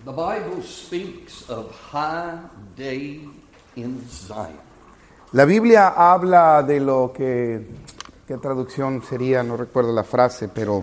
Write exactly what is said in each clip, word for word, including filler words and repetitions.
The Bible speaks of high day in Zion. La Biblia habla de lo que, ¿qué traducción sería? No recuerdo la frase, pero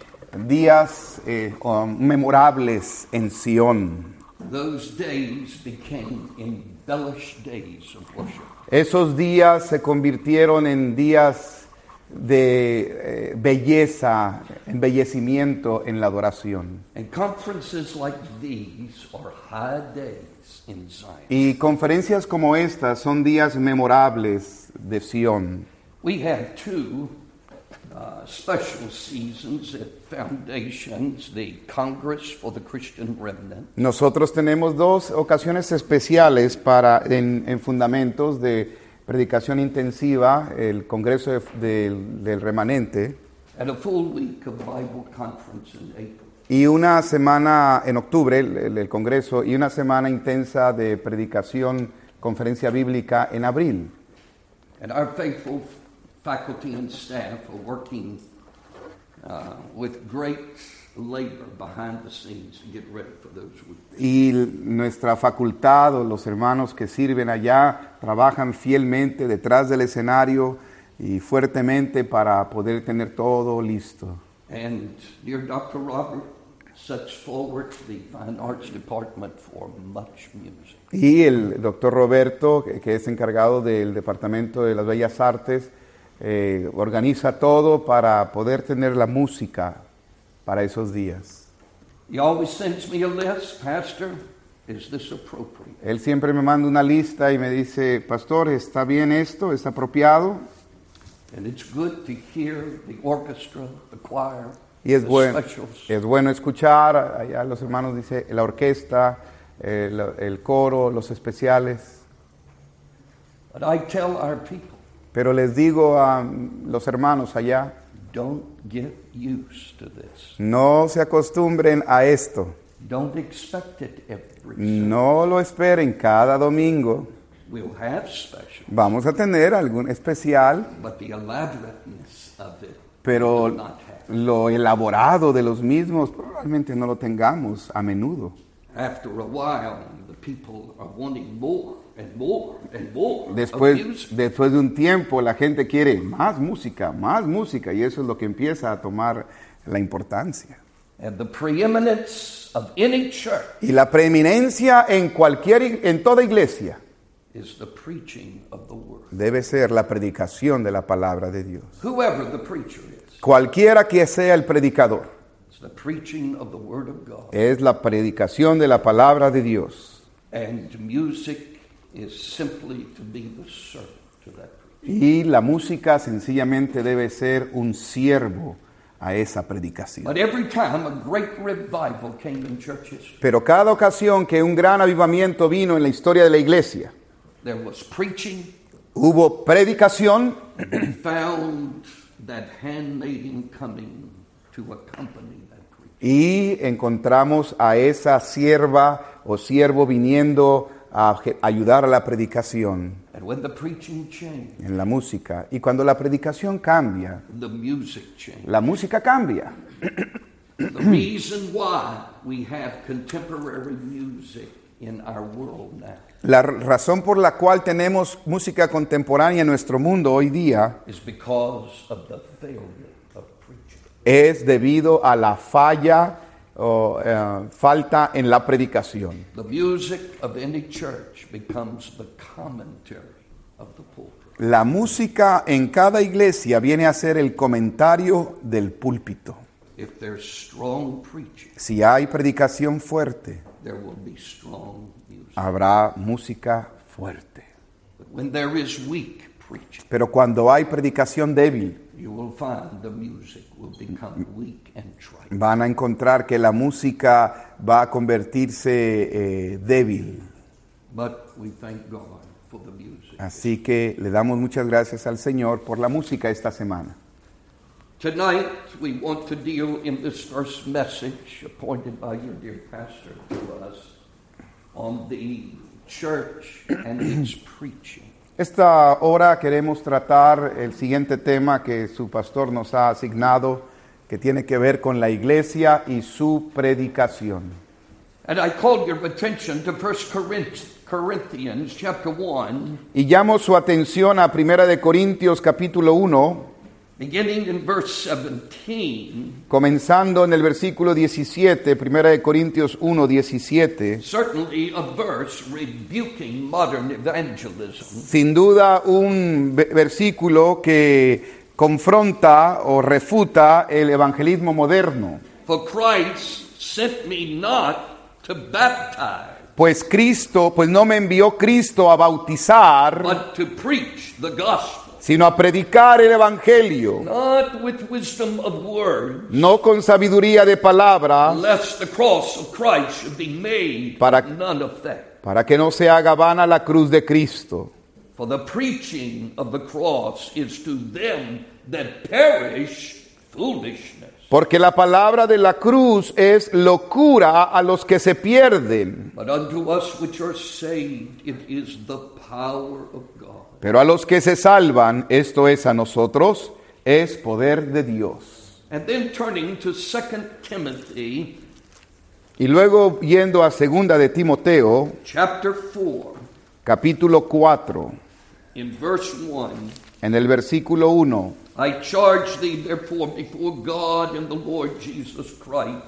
días eh, um, memorables en Sión. Those days became embellished days of worship. Esos días se convirtieron en días de eh, belleza, embellecimiento en la adoración. And conferences like these are high days in Zion. Y conferencias como estas son días memorables de Sión. We have two uh, special seasons at Foundations, the Congress for the Christian Remnant. Nosotros tenemos dos ocasiones especiales para en, en fundamentos de predicación intensiva, el Congreso de, de, del Remanente, And a full week of Bible conference in April. y una semana en octubre, el, el, el Congreso, y una semana intensa de predicación, conferencia bíblica en abril. And our faithful faculty and staff are working uh, with great labor behind the scenes to get ready for those weeks. Y nuestra facultad o los hermanos que sirven allá trabajan fielmente detrás del escenario y fuertemente para poder tener todo listo. And dear Doctor Robert sets forward the Fine Arts Department for much music. Y el doctor Roberto, que, que es encargado del Departamento de las Bellas Artes, eh, organiza todo para poder tener la música para esos días. He always sends me a list, Pastor, is this appropriate? Él siempre me manda una lista y me dice, pastor, ¿está bien esto? ¿Es apropiado? And it's good to hear the orchestra, the choir, Y es the bueno, specials. es bueno escuchar, allá los hermanos dicen, la orquesta, el, el coro, los especiales. But I tell our people, Pero les digo a los hermanos allá, don't get used to this. no se acostumbren a esto. Don't expect it every Sunday. No lo esperen cada domingo. We'll have specials, Vamos a tener algún especial, but the elaborateness of it pero will not happen. lo elaborado de los mismos probablemente no lo tengamos a menudo. After a while, the people are wanting more and more and more of Después, music. después de un tiempo la gente quiere más música, más música, y eso es lo que empieza a tomar la importancia. And the preeminence of any church Y la preeminencia en cualquier, ig- en toda iglesia is the preaching of the word. debe ser la predicación de la palabra de Dios. Whoever the preacher is, Cualquiera que sea el predicador, it's the preaching of the word of God. es la predicación de la palabra de Dios. And music is simply to be the servant to that preacher. Y la música sencillamente debe ser un siervo a esa predicación. But every time a great revival came in church history, Pero cada ocasión que un gran avivamiento vino en la historia de la iglesia, there was preaching. hubo predicación We found that handmaiden coming to accompany that preacher. y encontramos a esa sierva o siervo viniendo a je- ayudar a la predicación And when the preaching changed, en la música. Y cuando la predicación cambia, the music changed. la música cambia. The reason why we have contemporary music in our world now La r- razón por la cual tenemos música contemporánea en nuestro mundo hoy día is because of the failure of preaching. es debido a la falla o eh, falta en la predicación. The music of any church becomes the commentary of the pulpit. La música en cada iglesia viene a ser el comentario del púlpito. If there's strong preaching, Si hay predicación fuerte, there will be strong music. habrá música fuerte. But when there is weak preaching, Pero cuando hay predicación débil, you will find the music will become weak and trite. van a encontrar que la música va a convertirse eh, débil. But we thank God for the music. Así que le damos muchas gracias al Señor por la música esta semana. Tonight, we want to deal in this first message appointed by your dear pastor to us on the church and its preaching. Esta hora queremos tratar el siguiente tema que su pastor nos ha asignado, que tiene que ver con la iglesia y su predicación. And I called your attention to First Corinthians chapter one. Y llamo su atención a Primera de Corintios capítulo uno, beginning in verse seventeen. Comenzando en el versículo diecisiete, Primera de Corintios uno, diecisiete. Certainly a verse rebuking modern evangelism. Sin duda un versículo que confronta o refuta el evangelismo moderno. For Christ sent me not to baptize, Pues Cristo, pues no me envió Cristo a bautizar, but to preach the gospel, sino a predicar el evangelio, not with wisdom of words, no con sabiduría de palabra, lest the cross of Christ should be made Para- of none effect. para que no se haga vana la cruz de Cristo. For the preaching of the cross is to them that perish foolishness, Porque la palabra de la cruz es locura a los que se pierden, but unto us which are saved it is the power of God. pero a los que se salvan, esto es a nosotros, es poder de Dios. And then turning to Second Timothy Y luego yendo a segunda de Timoteo, chapter four, capítulo cuatro, in verse one. en el versículo uno. I charge thee therefore before God and the Lord Jesus Christ,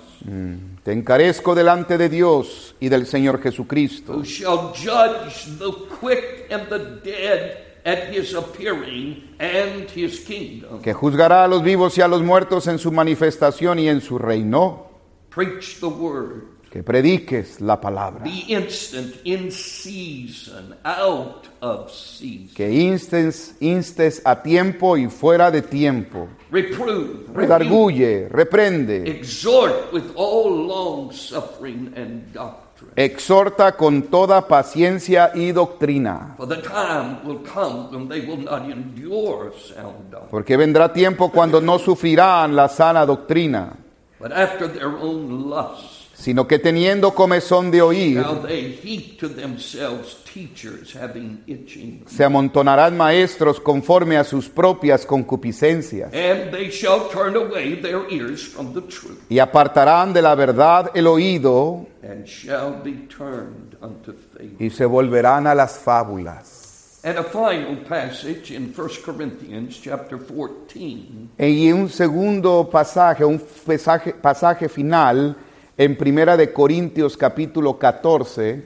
Te encarezco delante de Dios y del Señor Jesucristo, who shall judge the quick and the dead at his appearing and his kingdom. que juzgará a los vivos y a los muertos en su manifestación y en su reino. Preach the word. Que prediques la palabra. Be instant, in season, out of season. Que instes, instes a tiempo y fuera de tiempo. Reprove, rebuke, Redarguye, reprende, exhort with all long suffering and doctrine. exhorta con toda paciencia y doctrina. For the time will come when they will not endure sound doctrine, Porque vendrá tiempo cuando no sufrirán la sana doctrina, but after their own lusts sino que teniendo comezón de oír, shall they heap to themselves teachers having itching. se amontonarán maestros conforme a sus propias concupiscencias, And they shall turn away their ears from the truth, y apartarán de la verdad el oído, and shall be turned unto faith. y se volverán a las fábulas. And a final passage in First Corinthians chapter fourteen, Y un segundo pasaje, un pasaje, pasaje final en Primera de Corintios capítulo catorce.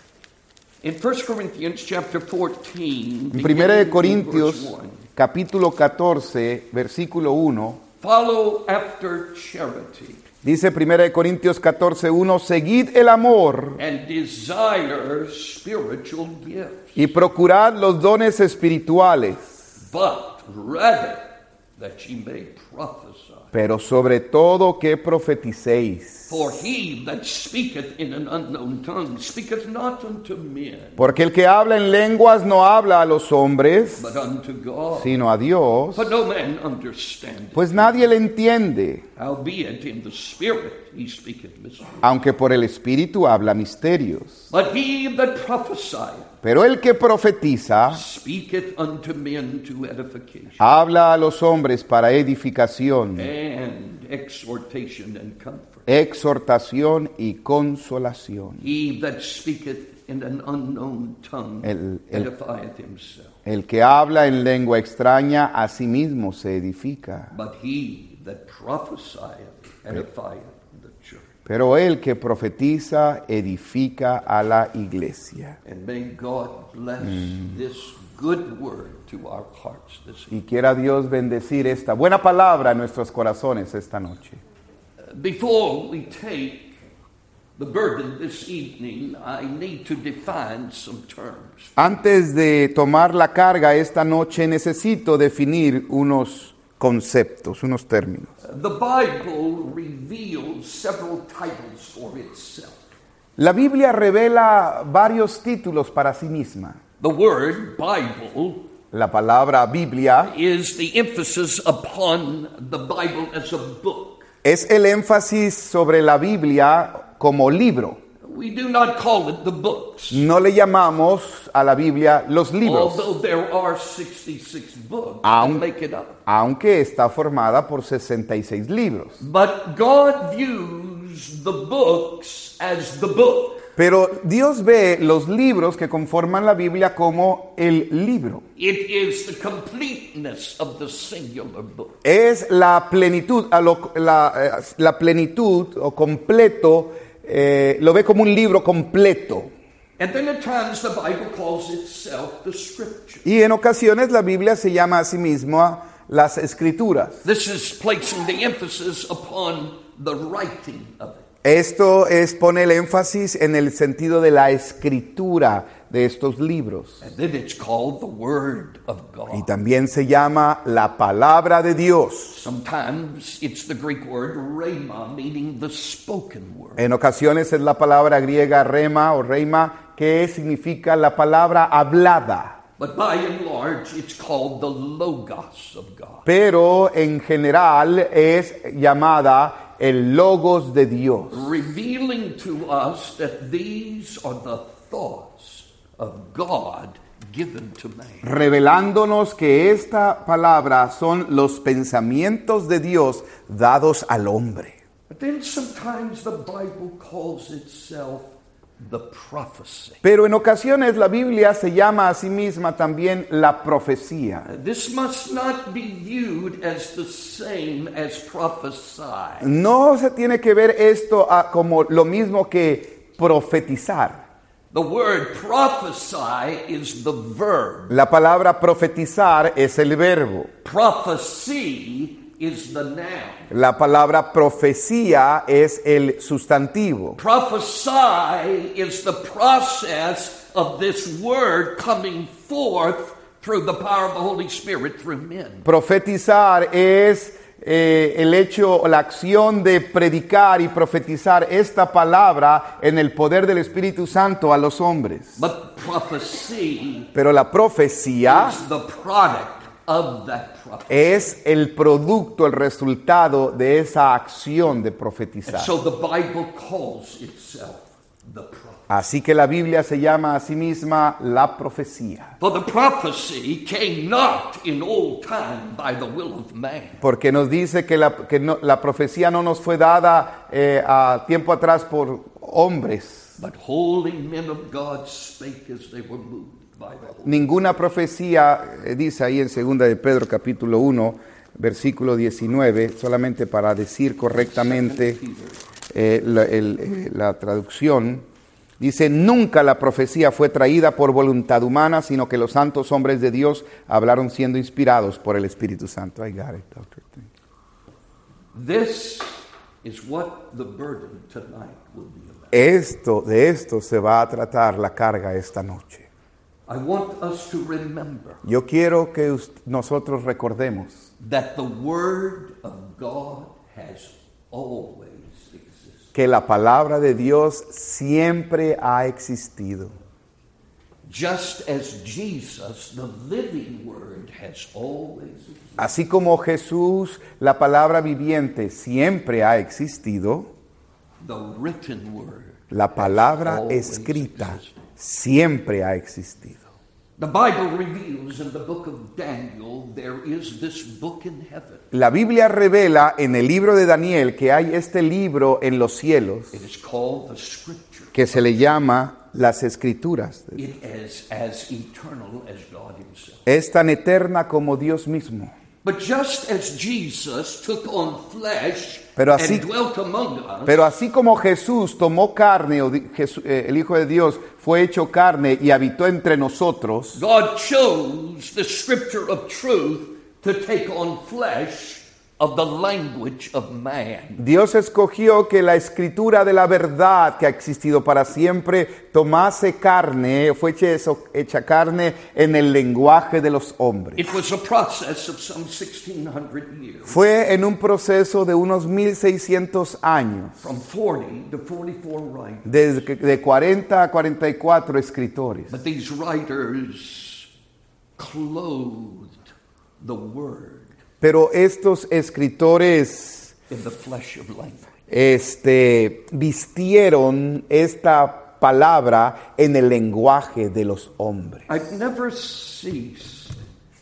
in First Corinthians chapter fourteen, En Primera de beginning in verse Corintios one, capítulo catorce, versículo uno, follow after charity dice Primera de Corintios catorce, uno, seguid el amor and desire spiritual gifts, y procurad los dones espirituales, but rather that ye may prophesy. pero sobre todo que profeticéis. For he that speaketh in an unknown tongue speaketh not unto men, Porque el que habla en lenguas no habla a los hombres, but unto God. sino a Dios, But no man understandeth. pues nadie le entiende, Howbeit in the spirit he speaketh mysteries. aunque por el Espíritu habla misterios. But he that prophesieth Pero el que profetiza speaketh unto men to edification habla a los hombres para edificación, and exhortation and comfort. exhortación y consolación. He that speaketh in an unknown tongue El- el- edifieth himself. El que habla en lengua extraña a sí mismo se edifica, But he that prophesieth edifieth the church. pero el que profetiza edifica a la iglesia. And may God bless this good word to our hearts this evening. Y quiera Dios bendecir esta buena palabra en nuestros corazones esta noche. Before we take the burden this evening, I need to define some terms. Antes de tomar la carga esta noche necesito definir unos conceptos, unos términos. The Bible reveals several titles for itself. La Biblia revela varios títulos para sí misma. The word Bible La palabra Biblia is the emphasis upon the Bible as a book. es el énfasis sobre la Biblia como libro. We do not call it the books, No le llamamos a la Biblia los libros, although there are sixty-six books Aun- that make it up. aunque está formada por sesenta y seis libros. But God views views the books as the book. Pero Dios ve los libros que conforman la Biblia como el libro. It is the completeness of the singular book. Es la plenitud, a lo- la, eh, la plenitud o completo, eh, lo ve como un libro completo. And then at times the Bible calls itself the Scripture. Y en ocasiones la Biblia se llama a sí misma las Escrituras. This is placing the emphasis upon the writing of it. Esto es pone el énfasis en el sentido de la escritura de estos libros. And then it's called the Word of God. Y también se llama la palabra de Dios. Sometimes it's the Greek word rhema, meaning the spoken word. En ocasiones es la palabra griega rema o reima, que significa la palabra hablada. But by and large, it's called the Logos of God. Pero en general es llamada el logos de Dios, Revealing to us that these are the thoughts of God given to man. revelándonos que esta palabra son los pensamientos de Dios dados al hombre. But then sometimes the Bible calls itself the prophecy. Pero en ocasiones la Biblia se llama a sí misma también la profecía. This must not be viewed as the same as prophesy. No se tiene que ver esto a- como lo mismo que profetizar. The word prophesy is the verb. La palabra profetizar es el verbo. Prophecy is the noun. La palabra profecía es el sustantivo. Prophesy is the process of this word coming forth through the power of the Holy Spirit through men. Profetizar es eh, el hecho o la acción de predicar y profetizar esta palabra en el poder del Espíritu Santo a los hombres. But prophecy Pero la profecía is the product of that prophecy. es el producto, el resultado de esa acción de And profetizar. so the Bible calls itself the prophet. Así que la Biblia se llama a sí misma la profecía. For the prophecy came not in old time by the will of man, Porque nos dice que la, que no- la profecía no nos fue dada eh, a tiempo atrás por hombres. but holy men of God spake as they were moved by the Holy. Ninguna profecía, eh, dice ahí en segunda de Pedro capítulo uno, versículo diecinueve, solamente para decir correctamente eh, la, el- eh, la traducción, dice, nunca la profecía fue traída por voluntad humana, sino que los santos hombres de Dios hablaron siendo inspirados por el Espíritu Santo. I got it, doctor. This is what the burden tonight will be about. Esto, de esto se va a tratar la carga esta noche. I want us to remember Yo quiero que us- nosotros recordemos that the Word of God has always existed. que la palabra de Dios siempre ha existido. Just as Jesus, the living Word, has always existed. Así como Jesús, la palabra viviente, siempre ha existido, The written Word. la palabra always escrita existed. siempre ha existido. The Bible reveals in the book of Daniel there is this book in heaven. La Biblia revela en el libro de Daniel que hay este libro en los cielos It is called the Scripture. que se le llama las Escrituras. It is as eternal as God Himself. Es tan eterna como Dios mismo. But just as Jesus took on flesh Pero así- and dwelt among us, Pero así como Jesús tomó carne, o di- Jesú- eh, el Hijo de Dios fue hecho carne y habitó entre nosotros, God chose the Scripture of truth to take on flesh of the language of man. Dios escogió que la escritura de la verdad que ha existido para siempre tomase carne, fue hecha, eso- hecha carne en el lenguaje de los hombres. It was a process of some sixteen hundred years, Fue en un proceso de unos mil seiscientos años, from forty to forty-four writers. desde que- de cuarenta a cuarenta y cuatro escritores. But these writers clothed the Word Pero estos escritores in the flesh of language. este, vistieron esta palabra en el lenguaje de los hombres. I've never ceased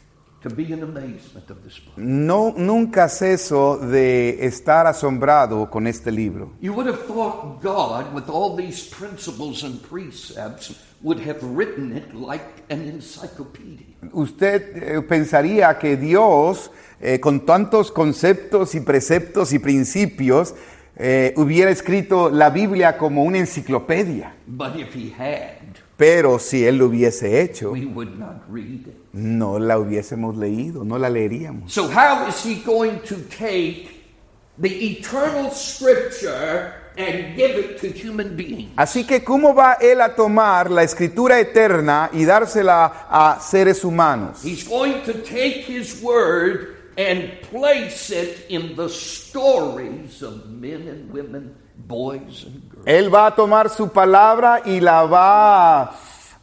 to be in amazement of this book. No, nunca ceso de estar asombrado con este libro. You would have thought God, with all these principles and precepts, would have written it like an encyclopedia. Usted eh, pensaría que Dios, eh, con tantos conceptos y preceptos y principios, eh, hubiera escrito la Biblia como una enciclopedia. But if he had, Pero si Él lo hubiese hecho, we would not read it. no la hubiésemos leído, no la leeríamos. So how is he going to take the eternal scripture and give it to human beings? Así que, ¿cómo va Él a tomar la escritura eterna y dársela a seres humanos? He's going to take his word and place it in the stories of men and women, boys and girls. Él va a tomar su palabra y la va a,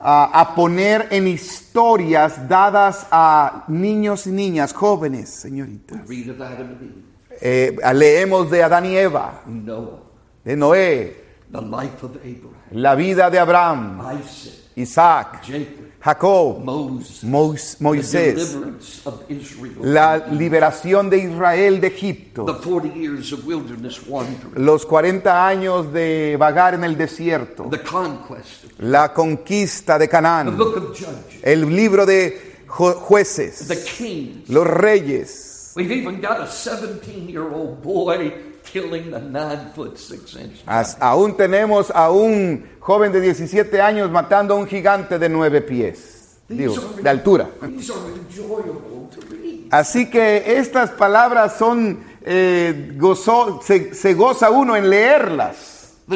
a poner en historias dadas a niños y niñas, jóvenes, señoritas. Read of Adam and Eve, Eh, leemos de Adán y Eva, Noah, de Noé, the life of Abraham, la vida de Abraham, Isaac, Isaac, Jacob, Jacob, Moses, Mois- the Moisés, deliverance of Israel, la liberación de Israel de Egipto, the forty years of wilderness wandering, los cuarenta años de vagar en el desierto, the conquest, la conquista de the Canaán, book of Judges, el libro de ju- jueces, the kings. los reyes. We've even got a seventeen-year-old boy killing a nine-foot, six-inch. As- aún tenemos a un joven de diecisiete años matando a un gigante de nueve pies, digo, de altura. These are enjoyable to read. Así que estas palabras son, eh, gozo, se, se goza uno en leerlas. The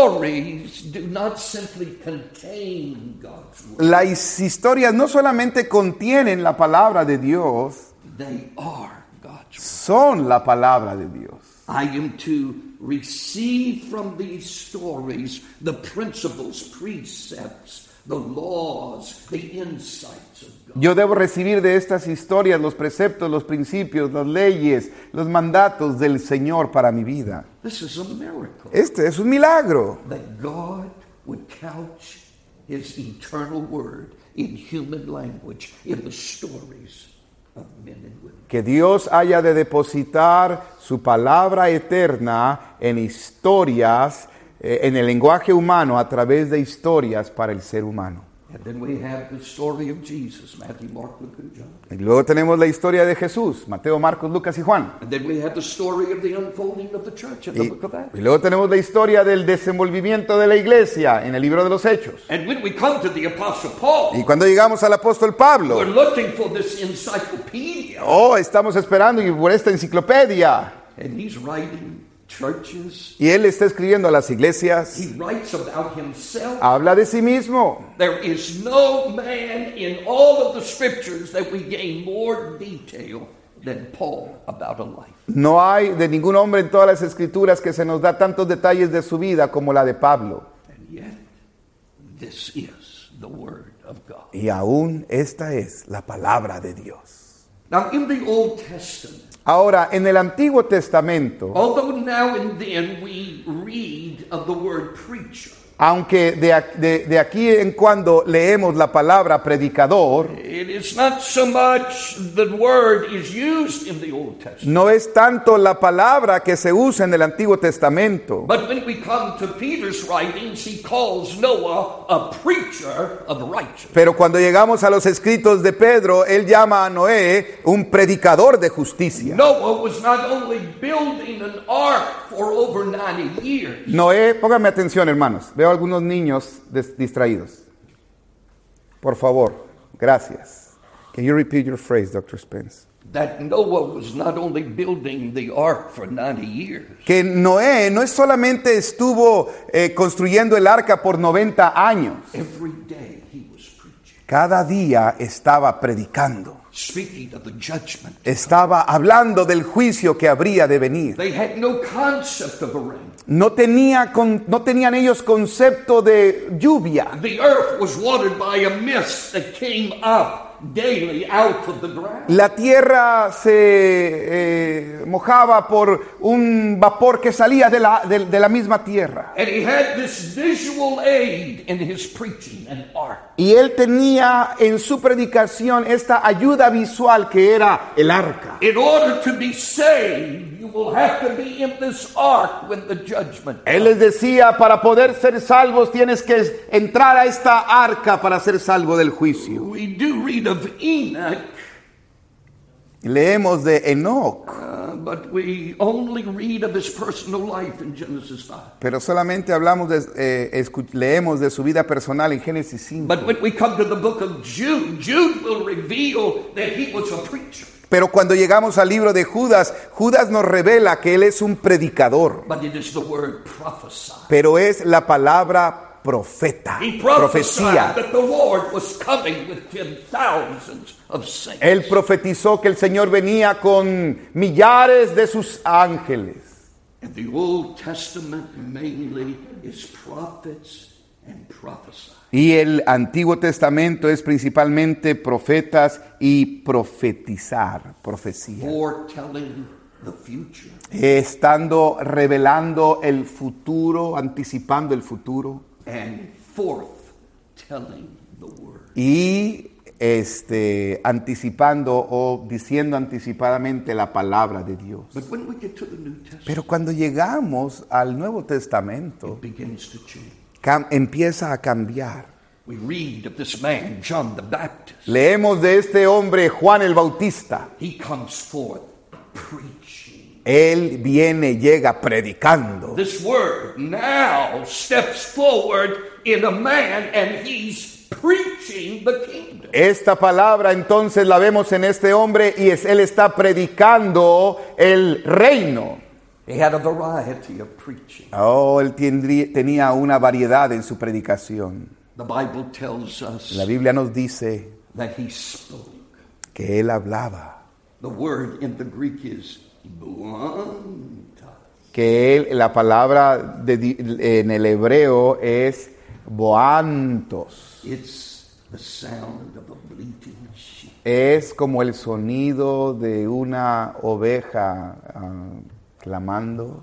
stories do not simply contain God's word. Las historias no solamente contienen la palabra de Dios, They are God's word. son la palabra de Dios. I am to receive from these stories the principles, precepts, the laws, the insights of God. Yo debo recibir de estas historias los preceptos, los principios, las leyes, los mandatos del Señor para mi vida. This is a miracle Este es un milagro. that God would couch his eternal word in human language in the stories of men and women. Que Dios haya de depositar su palabra eterna en historias, eh, en el lenguaje humano, a través de historias para el ser humano. And then we have the story of Jesus, Matthew, Mark, Luke, and John. Y luego tenemos la historia de Jesús, Mateo, Marcos, Lucas y Juan. And then we have the story of the unfolding of the church in the Y, book of Acts. y luego tenemos la historia del desenvolvimiento de la iglesia en el libro de los Hechos. And when we come to the Apostle Paul, Y cuando llegamos al apóstol Pablo, we're looking for this encyclopedia. oh, estamos esperando y por esta enciclopedia. And he's writing churches. Y él está escribiendo a las iglesias, He writes about himself. habla de sí mismo. There is no man in all of the scriptures that we gain more detail than Paul about a life. No hay de ningún hombre en todas las escrituras que se nos da tantos detalles de su vida como la de Pablo. And yet, this is the word of God. Y aún esta es la palabra de Dios. Now, in the Old Testament, Ahora, en el Antiguo Testamento, although now and then we read of the word preacher, aunque de, ac- de- de aquí en cuando leemos la palabra predicador, it is not so much the word is used in the Old Testament. no es tanto la palabra que se usa en el Antiguo Testamento, But when we come to Peter's writings, he calls Noah a preacher of righteousness. pero cuando llegamos a los escritos de Pedro, él llama a Noé un predicador de justicia. Noah was not only building an ark for over ninety years, Noé, pónganme atención, hermanos. Veo algunos niños des- distraídos. Por favor, gracias. Can you repeat your phrase, doctor Spence? that Noah was not only building the ark for ninety years, Que Noé no es solamente estuvo eh, construyendo el arca por noventa años. every day he was preaching, Cada día estaba predicando. speaking of the judgment. Estaba hablando del juicio que habría de venir. They had no concept of a rain. No, tenía con- no tenían ellos concepto de lluvia. The earth was watered by a mist that came up daily out of the ground. La tierra se eh, mojaba por un vapor que salía de la, de, de la misma tierra. And he had this visual aid in his preaching, an ark. Y él tenía en su predicación esta ayuda visual que era el arca. In order to be saved, you will have to be in this ark when the judgment Él les decía, para poder ser salvos tienes que entrar a esta arca para ser salvo del juicio. We do read of Enoch, Leemos de Enoc, uh, but we only read of his personal life in Genesis five. pero solamente hablamos de, eh, escu- leemos de su vida personal en Génesis cinco. But when we come to the book of Jude, Jude will reveal that he was a preacher. Pero cuando llegamos al libro de Judas, Judas nos revela que él es un predicador, But it is the word prophesy. pero es la palabra profeta, He prophesied profecía. that the Lord was coming with him thousands of saints. Él profetizó que el Señor venía con millares de sus ángeles. And the Old Testament mainly is prophets and prophesy. Y el Antiguo Testamento es principalmente profetas y profetizar, profecía. Foretelling the future. Estando revelando el futuro, anticipando el futuro. And forth telling the word. Y este, anticipando o diciendo anticipadamente la palabra de Dios. But when we get to the New Testament, Pero cuando llegamos al Nuevo Testamento, it begins to change. cam- empieza a cambiar. We read of this man, John the Baptist. Leemos de este hombre, Juan el Bautista. He comes forth preaching. Él viene, llega predicando. This word now steps forward in a man and he's preaching the kingdom. Esta palabra entonces la vemos en este hombre y es, él está predicando el reino. He had a variety of preaching. Oh, él tendría- tenía una variedad en su predicación. The Bible tells us La Biblia nos dice that he spoke. que él hablaba, The word in the Greek is buanta. que él, la palabra de di- en el hebreo es boantos. It's the sound of a bleating sheep. Es como el sonido de una oveja ah, clamando.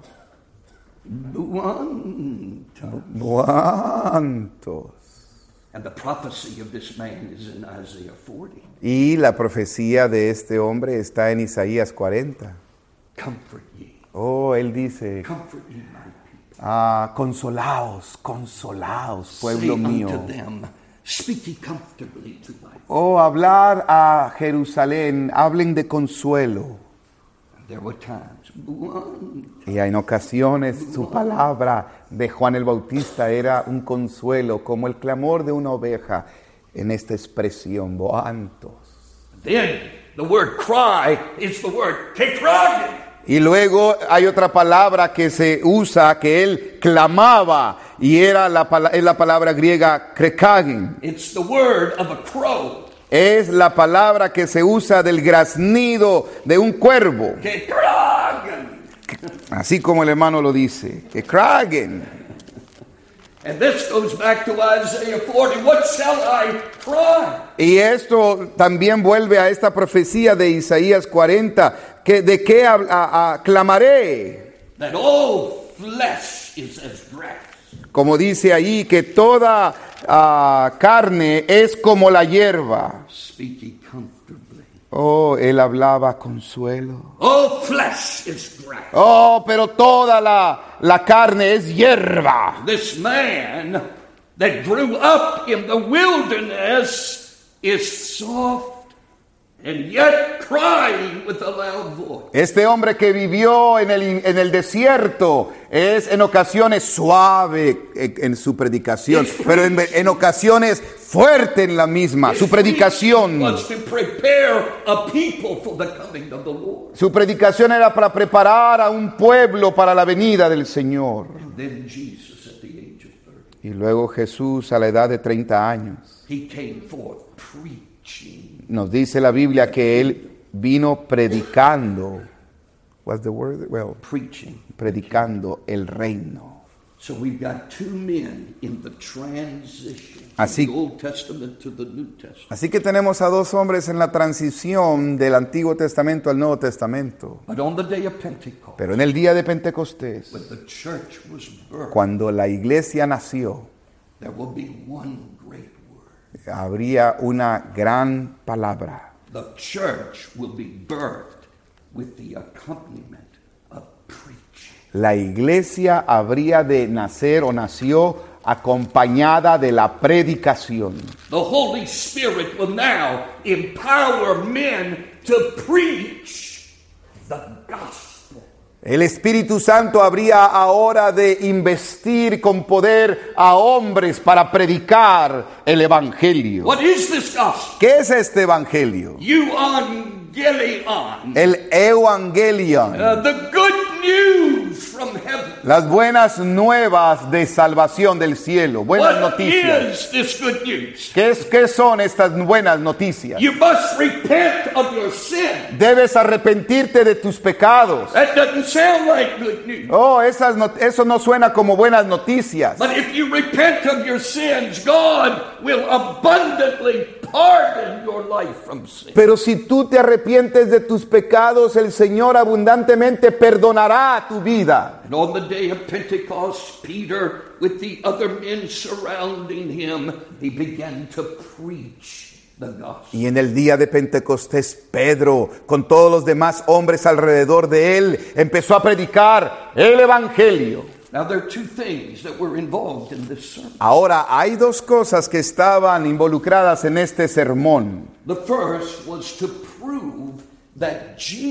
Buanta. Boantos. And the prophecy of this man is in Isaiah forty. Y la profecía de este hombre está en Isaías cuarenta. Comfort ye. Oh, él dice, Comfort ye, my people. ah, consolaos, consolaos, pueblo Say mío. unto them, speak ye comfortably to my people. Oh, hablar a Jerusalén, hablen de consuelo. There were times. Buanta. Y en ocasiones su palabra de Juan el Bautista era un consuelo, como el clamor de una oveja en esta expresión, boantos. Then the word cry is the word kekragen. Y luego hay otra palabra que se usa, que él clamaba, y era la, pala- es la palabra griega krekagen. It's the word of a crow. Es la palabra que se usa del graznido de un cuervo, Kekragen. así como el hermano lo dice, krekagen. And this goes back to Isaiah forty. What shall I cry? Y esto también vuelve a esta profecía de Isaías cuarenta, que de qué hab- a- a- clamaré, That all flesh is as grass. como dice allí, que toda ah, carne es como la hierba. Speak ye comfortably. Oh, él hablaba consuelo. All flesh is grass. Oh, pero toda la, la carne es hierba. This man that grew up in the wilderness is soft and yet crying with a loud voice. Este hombre que vivió en el, en el desierto es en ocasiones suave en, en su predicación, pero en, en ocasiones fuerte en la misma, su predicación. Was to prepare a people for the coming of the Lord. Su predicación era para preparar a un pueblo para la venida del Señor. And then Jesus at the age of thirty, Y luego Jesús a la edad de treinta años. he came forth preaching. Nos dice la Biblia que él vino predicando. What's the word? Well, Preaching. predicando el reino. So we've got two men in the transition Así- from the Old Testament to the New Testament. Así que tenemos a dos hombres en la transición del Antiguo Testamento al Nuevo Testamento. But on the day of Pentecost, Pero en el día de Pentecostés, when the church was birthed, cuando la iglesia nació, there will be one great word. habría una gran palabra. The church will be birthed with the accompaniment of preaching. La iglesia habría de nacer o nació acompañada de la predicación. The Holy Spirit will now empower men to preach the gospel. El Espíritu Santo habría ahora de investir con poder a hombres para predicar el Evangelio. What is this gospel? ¿Qué es este Evangelio? Evangelion. El Evangelion. Uh, the good news from heaven. Las buenas nuevas de salvación del cielo. Buenas What noticias. is this good news? ¿Qué, es, ¿Qué son estas buenas noticias? You must repent of your sin. Debes arrepentirte de tus pecados. That doesn't sound like good news. Oh, esas no- eso no suena como buenas noticias. But if you repent of your sins, God will abundantly pardon your life from sin. Pero si tú te arrepientes de tus pecados, el Señor abundantemente perdonará tu vida. And on the day of Pentecost, Peter, with the other men surrounding him, he began to preach the gospel. Y en el día de Pentecostés, Pedro, con todos los demás hombres alrededor de él, empezó a predicar el Evangelio. Now, there are two things that were involved in this sermon. Ahora, hay dos cosas que estaban involucradas en este sermón. The first was to prove that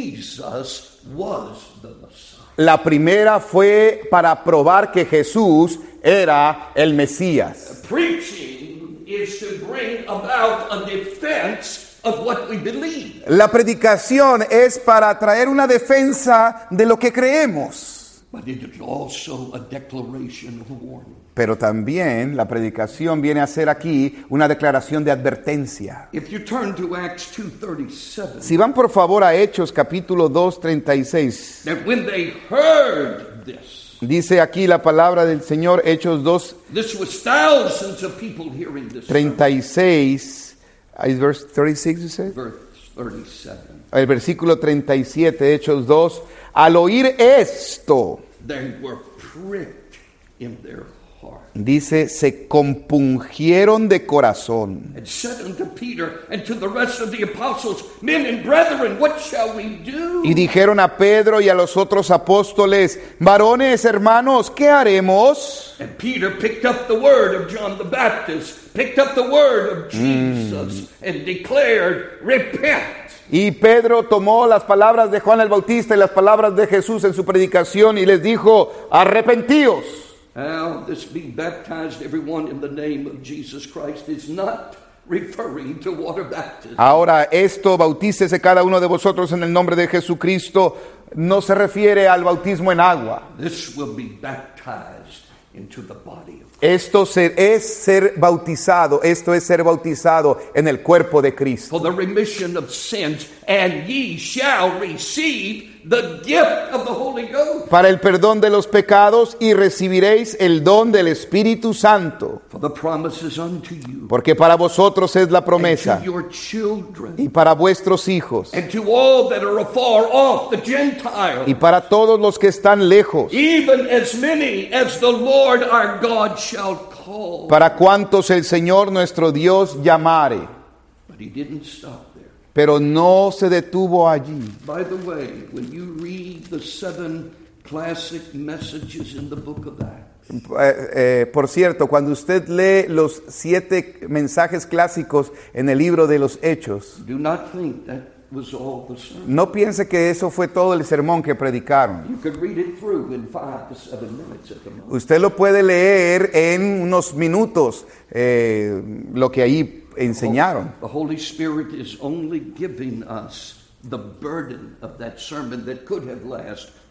Jesus was the Messiah. La primera fue para probar que Jesús era el Mesías. Preaching is to bring about a defense of what we believe. La predicación es para traer una defensa de lo que creemos. But it is also a declaration of warning. Pero también la predicación viene a ser aquí una declaración de advertencia. If you turn to Acts two thirty-seven, Si van por favor a Hechos capítulo dos, treinta y seis, that when they heard this, dice aquí la palabra del Señor, Hechos dos, this was thousands of people hearing this. treinta y seis, is verse thirty-six, you said? Verse thirty-seven. El versículo treinta y siete, Hechos dos, al oír esto, They were pricked in their heart. dice, se compungieron de corazón. And said unto Peter and to the rest of the apostles, Men and brethren, what shall we do? Y dijeron a Pedro y a los otros apóstoles, varones, hermanos, ¿qué haremos? And Peter picked up the word of John the Baptist, picked up the word of Jesus, and declared, Repent. Y Pedro tomó las palabras de Juan el Bautista y las palabras de Jesús en su predicación y les dijo, arrepentíos. Now, this be baptized everyone in the name of Jesus Christ is not referring to water baptism. Ahora esto, bautícese cada uno de vosotros en el nombre de Jesucristo, no se refiere al bautismo en agua. This will be baptized into the body of Christ. Esto ser- es ser bautizado, esto es ser bautizado en el cuerpo de Cristo. For the remission of sins, and ye shall receive the gift of the Holy Ghost. Para el perdón de los pecados y recibiréis el don del Espíritu Santo. For the promises unto you, Porque para vosotros es la and promesa to your children, y para vuestros hijos and to all that are afar off, the Gentiles, y para todos los que están lejos. even as many as the Lord our God shall call. Para cuantos el Señor nuestro Dios llamare. But he didn't stop there. Pero no se detuvo allí. By the way, when you read the seven classic messages in the book of Acts, Eh, eh, por cierto, cuando usted lee los siete mensajes clásicos en el libro de los Hechos, do not think that was all the sermon. no piense que eso fue todo el sermón que predicaron. You could read it through in five to seven minutes at the most. Usted lo puede leer en unos minutos, eh, lo que ahí enseñaron. The Holy Spirit is only giving us the burden of that sermon that could have lasted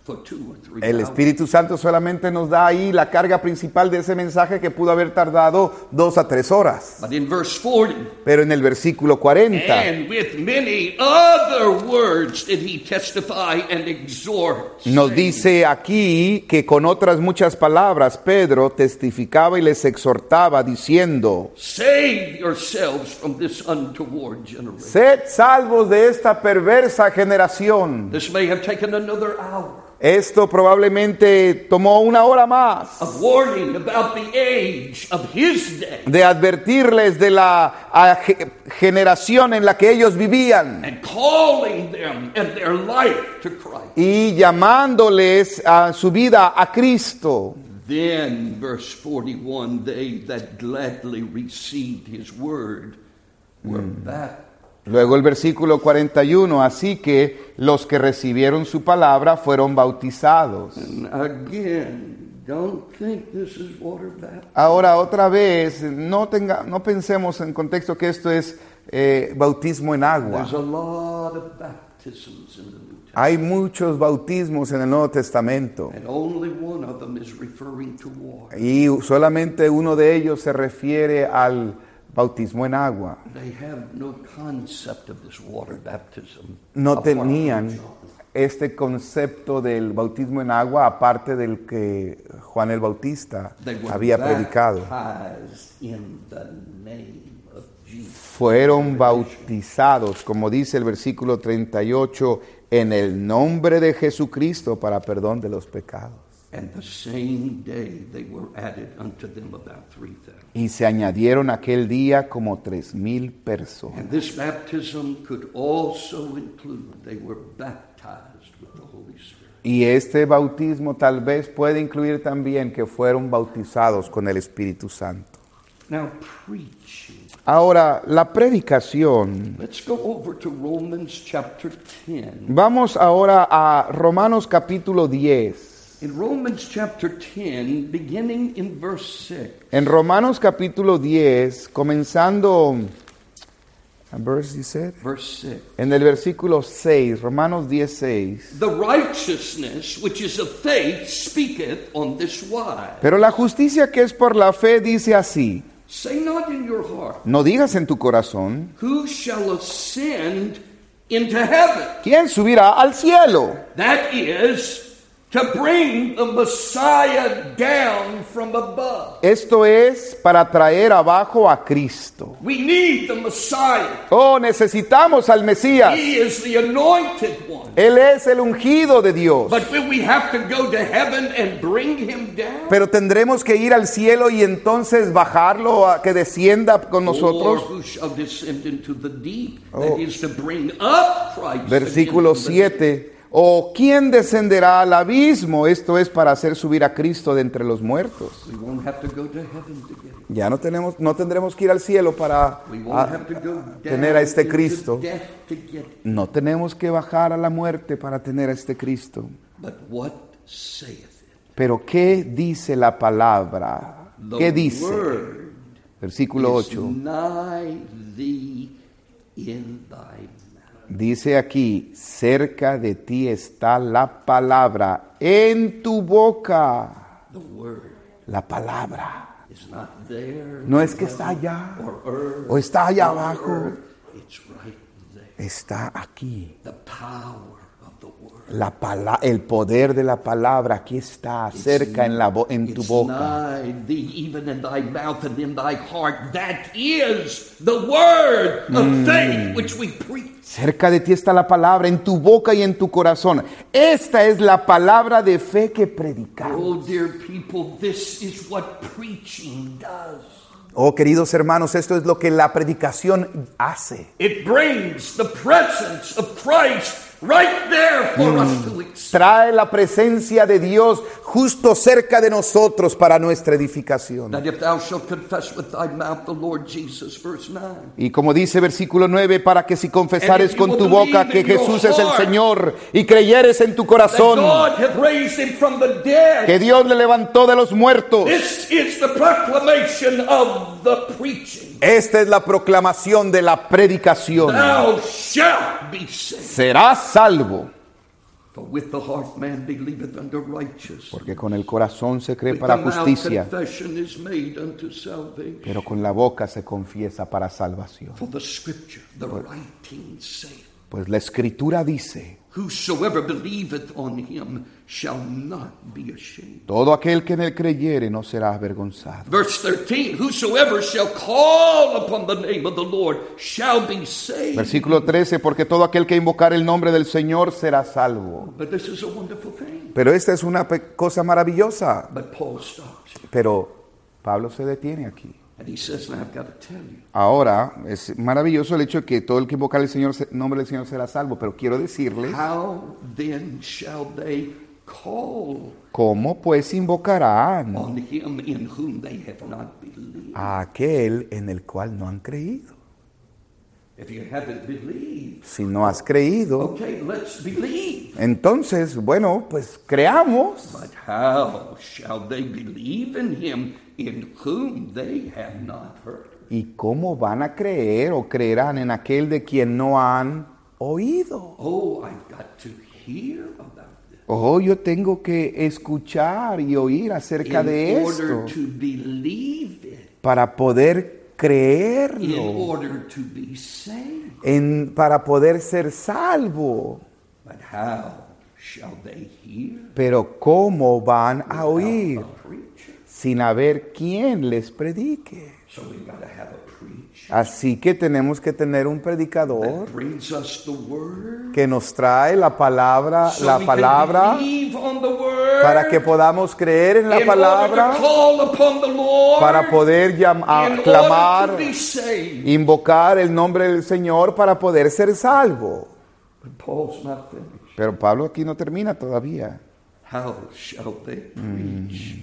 for two or three El hours. Espíritu Santo solamente nos da ahí la carga principal de ese mensaje que pudo haber tardado dos a tres horas. But in verse forty, Pero en el versículo cuarenta, and with many other words did he testify and exhort, nos saying, dice aquí que con otras muchas palabras Pedro testificaba y les exhortaba diciendo: save yourselves from this untoward generation. sed salvos de esta perversa generación. This may have taken another hour Esto probablemente tomó una hora más of warning about the age of his day de advertirles de la a, ge- generación en la que ellos vivían and calling them and their life to Christ. y llamándoles a su vida a Cristo. Then, verse forty-one, they that gladly received his word were baptized. Luego el versículo cuarenta y uno, así que los que recibieron su palabra fueron bautizados. And again, don't think this is water baptism. Ahora otra vez, no, tenga, no pensemos en contexto que esto es eh, bautismo en agua. There's a lot of baptisms in the New Testament, Hay muchos bautismos en el Nuevo Testamento and only one of them is referring to water. y solamente uno de ellos se refiere al bautismo en agua. They have no concept of this water baptism. No apart from tenían John. este concepto del bautismo en agua aparte del que Juan el Bautista They were había predicado. baptized in the name of Jesus. Fueron bautizados, como dice el versículo treinta y ocho, en el nombre de Jesucristo para perdón de los pecados. And the same day they were added unto them about three thousand. Y se añadieron aquel día como tres mil personas. And this baptism could also include they were baptized with the Holy Spirit. Y este bautismo tal vez puede incluir también que fueron bautizados con el Espíritu Santo. Now preaching. Ahora, la predicación. Let's go over to Romans chapter ten. Vamos ahora a Romanos capítulo diez. In Romans chapter ten, beginning in verse six. En Romanos capítulo diez, comenzando, a verse you said? Verse six. En el versículo seis, Romanos diez, seis. The righteousness which is of faith speaketh on this wise. Pero la justicia que es por la fe dice así: Say not in your heart, no digas en tu corazón, who shall ascend into heaven? ¿quién subirá al cielo? That is, to bring the Messiah down from above. Esto es para traer abajo a Cristo. We need the Messiah. Oh, necesitamos al Mesías. He is the anointed one. Él es el ungido de Dios. But will we have to go to heaven and bring him down? Pero tendremos que ir al cielo y entonces bajarlo a que descienda con Or nosotros. who shall descend into the deep? Oh. That is to bring up Christ. Versículo into the deep. siete. ¿O quién descenderá al abismo? Esto es para hacer subir a Cristo de entre los muertos. We won't have to go to heaven to get him. Ya no tenemos, no tendremos que ir al cielo para We a- won't have to go down tener a este into Cristo. death to get him. No tenemos que bajar a la muerte para tener a este Cristo. But what saith it? Pero ¿qué dice la palabra? The ¿Qué dice? word Versículo is ocho. nigh thee in thy mouth. Dice aquí, cerca de ti está la palabra en tu boca. The word La palabra. is not there. No es que está allá or earth, o está allá abajo. it's right there. Está aquí. The power of the word. La pala- el poder de la palabra aquí está, cerca en, la bo- en tu It's boca. nigh thee, even in thy mouth and in thy heart. That is the word of faith which we preach. Cerca de ti está la palabra, en tu boca y en tu corazón. Esta es la palabra de fe que predicamos. Oh, dear people, this is what preaching does. Oh, queridos hermanos, esto es lo que la predicación hace. It brings the presence of Christ right there for us to experience. Trae la presencia de Dios justo cerca de nosotros para nuestra edificación. That if thou shalt confess with thy mouth the Lord Jesus, verse nine. Y como dice versículo nueve, para que si confesares And if you con will tu boca believe que in your Jesús es el heart Señor y creyeres en tu That corazón God hath raised him from the dead. que Dios le levantó de los muertos. This is the proclamation of the preaching. Esta es la proclamación de la predicación. Thou shalt be saved. Serás salvo. For with the heart man believeth unto righteousness, Porque con el corazón se cree with para the mouth justicia, confession is made unto salvation. pero con la boca se confiesa para salvación. For the scripture, the writing saith, Pues la Escritura dice, whosoever believeth on him shall not be ashamed. todo aquel que en él creyere no será avergonzado. Verse thirteen, whosoever shall call upon the name of the Lord shall be saved. Versículo trece, porque todo aquel que invocar el nombre del Señor será salvo. But this is a wonderful thing. Pero esta es una pe- cosa maravillosa. But Paul stops here. Pero Pablo se detiene aquí. And he says, now I've got to tell you, Ahora, es maravilloso el hecho de que todo el que invocar el Señor, nombre del Señor será salvo, pero quiero decirles, how then shall they call ¿cómo pues invocarán on him in whom they have not believed? a aquel en el cual no han creído? If you haven't believed, Si no has creído, okay, let's believe. entonces, bueno, pues creamos. But how shall they believe in him in whom they have not heard? ¿Y cómo van a creer o creerán en aquel de quien no han oído? Oh, I've got to hear about this. Oh, yo tengo que escuchar y oír acerca de In esto order to believe it, para poder in creerlo, order to be saved. en, para poder ser salvo. But how shall they hear Pero ¿cómo van a oír without a preacher? sin haber quien les predique? So we've got to have a preacher Así que tenemos que tener un that predicador brings us the word, que nos trae la palabra, so la we palabra, can believe on the word, para que podamos creer en la in order palabra, to call upon the Lord, para poder llam- a- in order clamar, to be saved. invocar el nombre del Señor para poder ser salvo. But Paul's not finished. Pero Pablo aquí no termina todavía. How shall they preach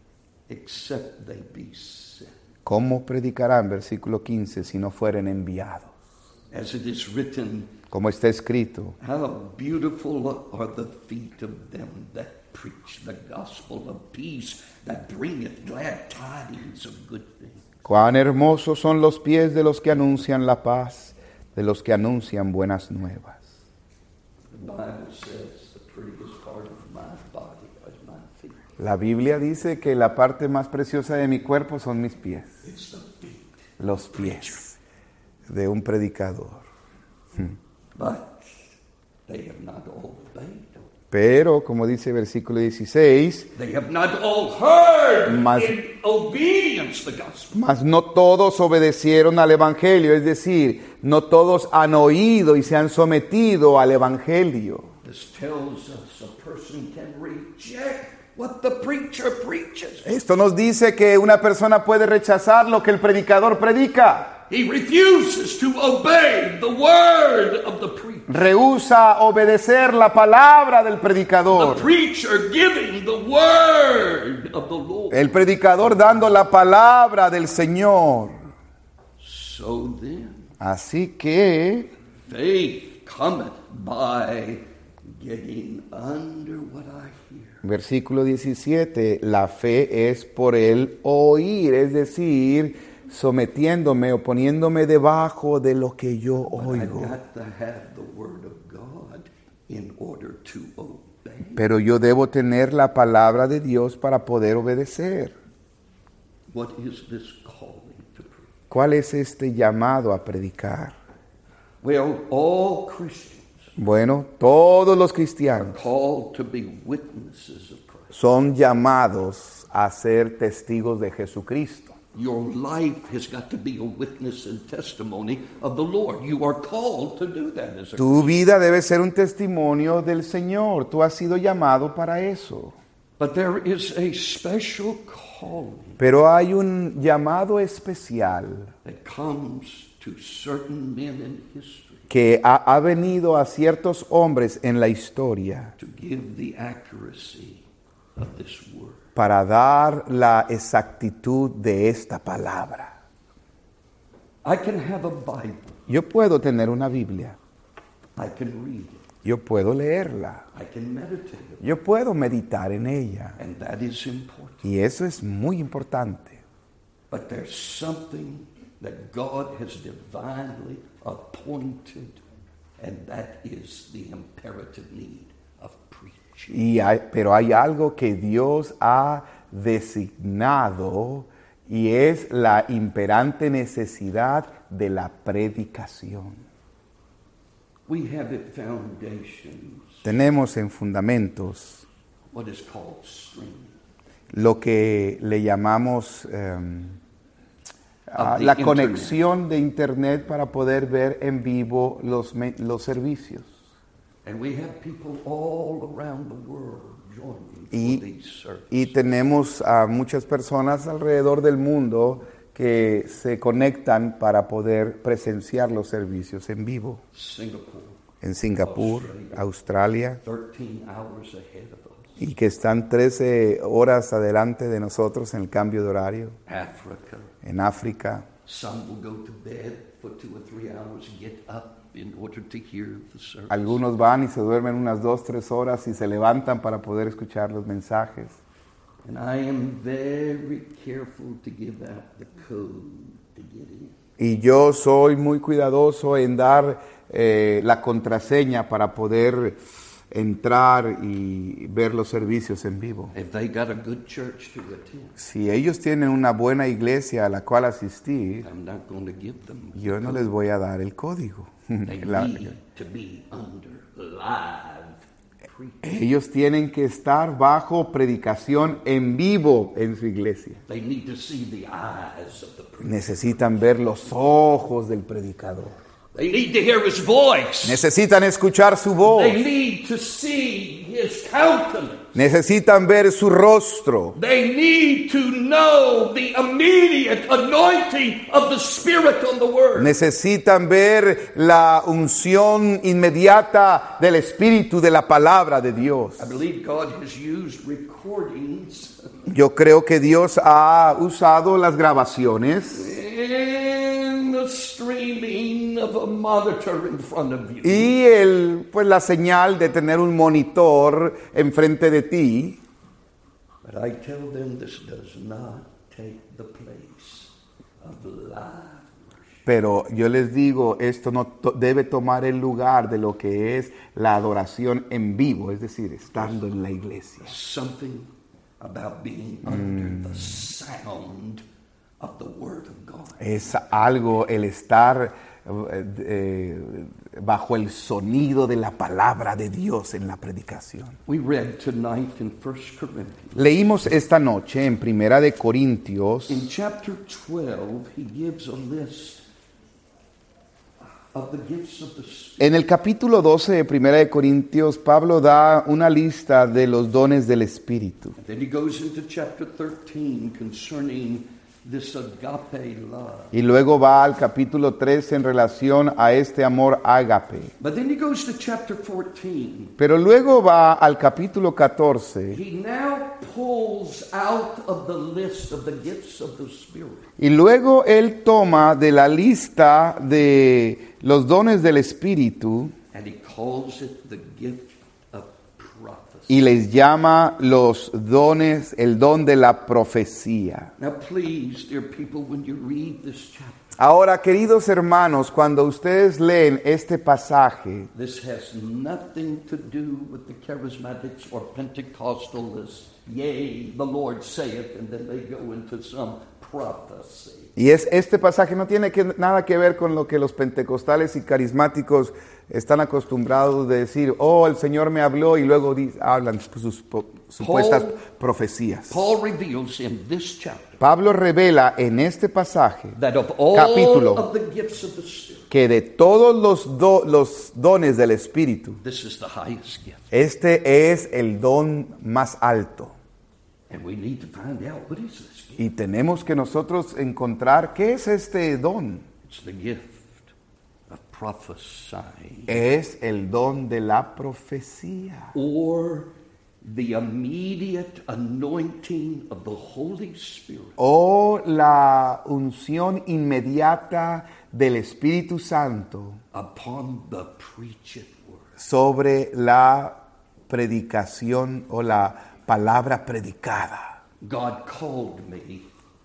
except they be sent? ¿Cómo predicarán, versículo quince, si no fueren enviados? As it is written, Como está escrito, how beautiful are the feet of them that preach the gospel of peace, that bringeth glad tidings of good things. cuán hermosos son los pies de los que anuncian la paz, de los que anuncian buenas nuevas. The Bible says the prettiest part of my body is my feet. La Biblia dice que la parte más preciosa de mi cuerpo son mis pies, It's the feet. los pies de un predicador. But they have not all obeyed. Pero, como dice versículo dieciséis, They have not all heard Mas- in obedience the gospel. mas no todos obedecieron al Evangelio, es decir, no todos han oído y se han sometido al Evangelio. This tells us a person can reject what the preacher preaches. Esto nos dice que una persona puede rechazar lo que el predicador predica. He refuses to obey the word of the preacher. Rehúsa obedecer la palabra del The predicador. preacher giving the word of the Lord. El predicador dando la palabra del Señor. So then, Así que faith cometh by getting under what I hear. versículo diecisiete, la fe es por el oír, es decir, sometiéndome o poniéndome debajo de lo que yo I've oigo. got to have the word of God in order to obey. Pero yo debo tener la palabra de Dios para poder obedecer. What is this calling to preach? ¿Cuál es este llamado a predicar? Well, all Christians Bueno, todos los are cristianos called to be witnesses of Christ. son llamados a ser testigos de Jesucristo. Your life has got to be a witness and testimony of the Lord. You are called to do that as a Tu vida debe ser un testimonio del Señor. Tú has sido llamado para eso. But there is a special calling Pero hay un llamado especial that comes to certain men in history que ha, ha venido a ciertos hombres en la historia to give the accuracy of this word. para dar la exactitud de esta palabra. I can have a Bible. Yo puedo tener una Biblia. I can read it. Yo puedo leerla. I can meditate it. Yo puedo meditar en ella. And that is important. Y eso es muy importante. But there's something that God has divinely appointed, and that is the imperative need of preaching. Y hay, pero hay algo que Dios ha designado y es la imperante necesidad de la predicación. We have at foundations Tenemos en fundamentos what is called streaming. lo que le llamamos um, a Of the la internet. conexión de internet para poder ver en vivo los, me- los servicios. And we have people all around the world joining Y, for these services. y tenemos a muchas personas alrededor del mundo que se conectan para poder presenciar los servicios en vivo. Singapore, En Singapur, Australia, thirteen hours ahead of us. y que están trece horas adelante de nosotros en el cambio de horario. Africa. En África, Some will go to bed for two or three hours and get up in order to hear the service. algunos van y se duermen unas dos, tres horas y se levantan para poder escuchar los mensajes. And I am very careful to give out the code to get in. Y yo soy muy cuidadoso en dar eh, la contraseña para poder entrar y ver los servicios en vivo. If they got a good church to attend, Si ellos tienen una buena iglesia a la cual asistir, I'm not going to give them. yo no les voy a dar el código. They La- need to be under live preaching. ellos tienen que estar bajo predicación en vivo en su iglesia. They need to see the eyes of the preacher. Necesitan ver los ojos del predicador. They need to hear his voice. Necesitan escuchar su voz. They need to see his countenance. Necesitan ver su rostro. They need to know the immediate anointing of the Spirit on the Word. Necesitan ver la unción inmediata del Espíritu de la palabra de Dios. I believe God has used recordings Yo creo que Dios ha usado las grabaciones and the streaming of a monitor in front of you. y el, pues, la señal de tener un monitor enfrente de ti. But I tell them this does not take the place of live. Pero yo les digo, esto no to- debe tomar el lugar de lo que es la adoración en vivo, es decir, estando en la iglesia. Something about being under the sound of the Word of God. Es algo el estar eh, eh, bajo el sonido de la palabra de Dios en la predicación. We read tonight in First Corinthians. Leímos esta noche en Primera de Corintios, In chapter twelve, he gives a list of the gifts of the Spirit. en el capítulo doce de Primera de Corintios, Pablo da una lista de los dones del Espíritu. And then he goes into chapter thirteen concerning this agape love. Y luego va al capítulo trece en relación a este amor ágape. But then he goes to chapter fourteen. Pero luego va al capítulo catorce He now pulls out of the list of the gifts of the Spirit y luego él toma de la lista de los dones del Espíritu and he calls it the gift of prophecy. y les llama los dones, el don de la profecía. Now, please, dear people, when you read this chapter, Ahora, queridos hermanos, cuando ustedes leen este pasaje, this has nothing to do with the charismatics or Pentecostalists. Yea, the Lord saith, and then they go into some prophecy. y es, este pasaje no tiene que, nada que ver con lo que los pentecostales y carismáticos están acostumbrados de decir, oh, el Señor me habló, y luego di- hablan sus po- supuestas Paul- profecías. Paul reveals in this chapter Pablo revela en este pasaje that of all Capítulo. of the gifts of the Spirit, que de todos los, do- los dones del Espíritu, this is the highest gift. este es el don más alto. And we need to find out, what is this gift? Y tenemos que nosotros encontrar qué es este don. It's the gift of prophesying, Es el don de la profecía. or the immediate anointing of the Holy Spirit O la unción inmediata del Espíritu Santo upon the preached word. sobre la predicación o la palabra predicada. God called me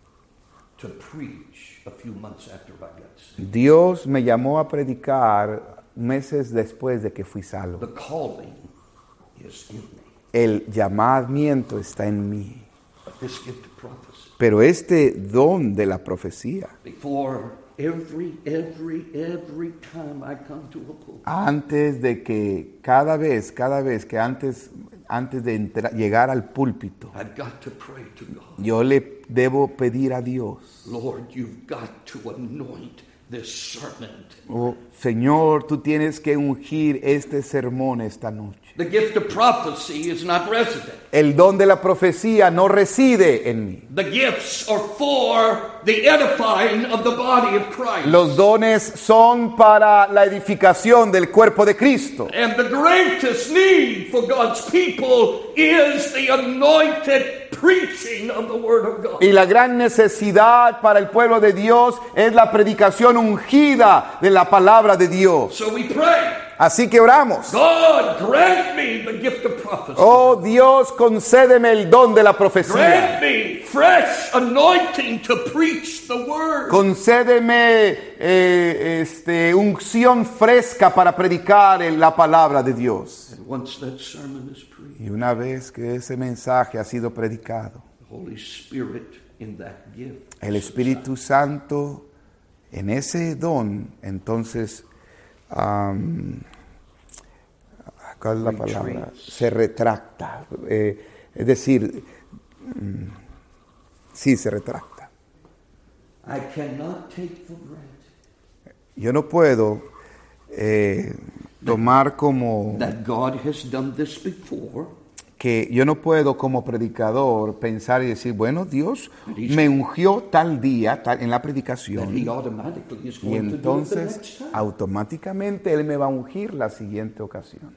to preach a few months after I got saved. Dios me llamó a predicar meses después de que fui salvo. The calling is in me. El llamamiento está en mí. But this gift of prophecy, Pero este don de la profecía, before every, every, every time I come to a pulpit, antes de que cada vez, cada vez que antes, antes de entrar, llegar al púlpito, I've got to pray to God. yo le debo pedir a Dios, Lord, you've got to anoint this sermon. oh, Señor, tú tienes que ungir este sermón esta noche. The gift of prophecy is not resident. El don de la profecía no reside en mí. The gifts are for the edifying of the body of Christ. Los dones son para la edificación del cuerpo de Cristo. And the greatest need for God's people is the anointed preaching of the Word of God. Y la gran necesidad para el pueblo de Dios es la predicación ungida de la palabra de Dios. So we pray, Así que oramos. God, grant me the gift of prophecy. Oh Dios, concédeme el don de la profecía. Grant me fresh anointing to preach the Word. Concédeme eh, este, unción fresca para predicar en la palabra de Dios. And once that sermon is preached, Y una vez que ese mensaje ha sido predicado, the Holy Spirit in that gift, el Espíritu Santo en ese don, entonces, um, ¿cuál es la palabra? Se retracta. Eh, es decir, mm, sí, se retracta. I cannot take for granted Yo no puedo eh, tomar como that God has done this before. que yo no puedo como predicador pensar y decir, bueno, Dios me ungió tal día tal, en la That predicación he automatically is y going to do it the entonces next time. automáticamente Él me va a ungir la siguiente ocasión.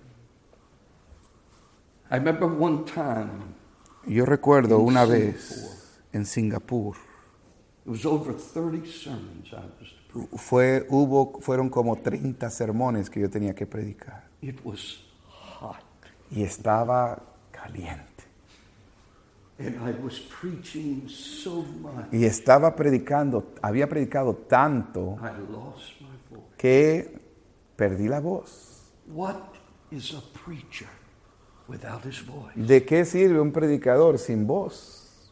I remember one time, Yo recuerdo In una Singapore. vez en Singapur, it was over thirty sermons I was to preach. fue, hubo, fueron como treinta sermones que yo tenía que predicar It was hot. y estaba caliente. And I was preaching so much, Y estaba predicando, había predicado tanto I lost my voice. que perdí la voz. What is a preacher without his voice? ¿De qué sirve un predicador sin voz?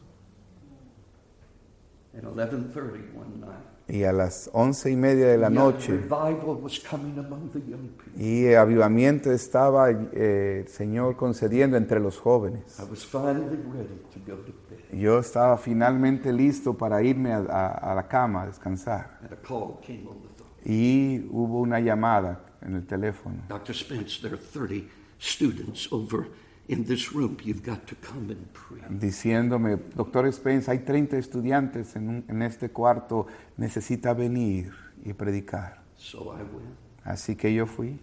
At eleven thirty one night, Y a las once y media de la young noche, revival was coming among the young people. y avivamiento estaba eh, el Señor concediendo entre los jóvenes. I was finally ready to go to bed. Yo estaba finalmente listo para irme a, a- a la cama a descansar. And a call came on the phone. Y hubo una llamada en el teléfono. Doctor Spence, there are thirty students over in this room. You've got to come and pray. Diciéndome, doctor Spence, hay treinta estudiantes en, un- en este cuarto, necesita venir y predicar. So I went. Así que yo fui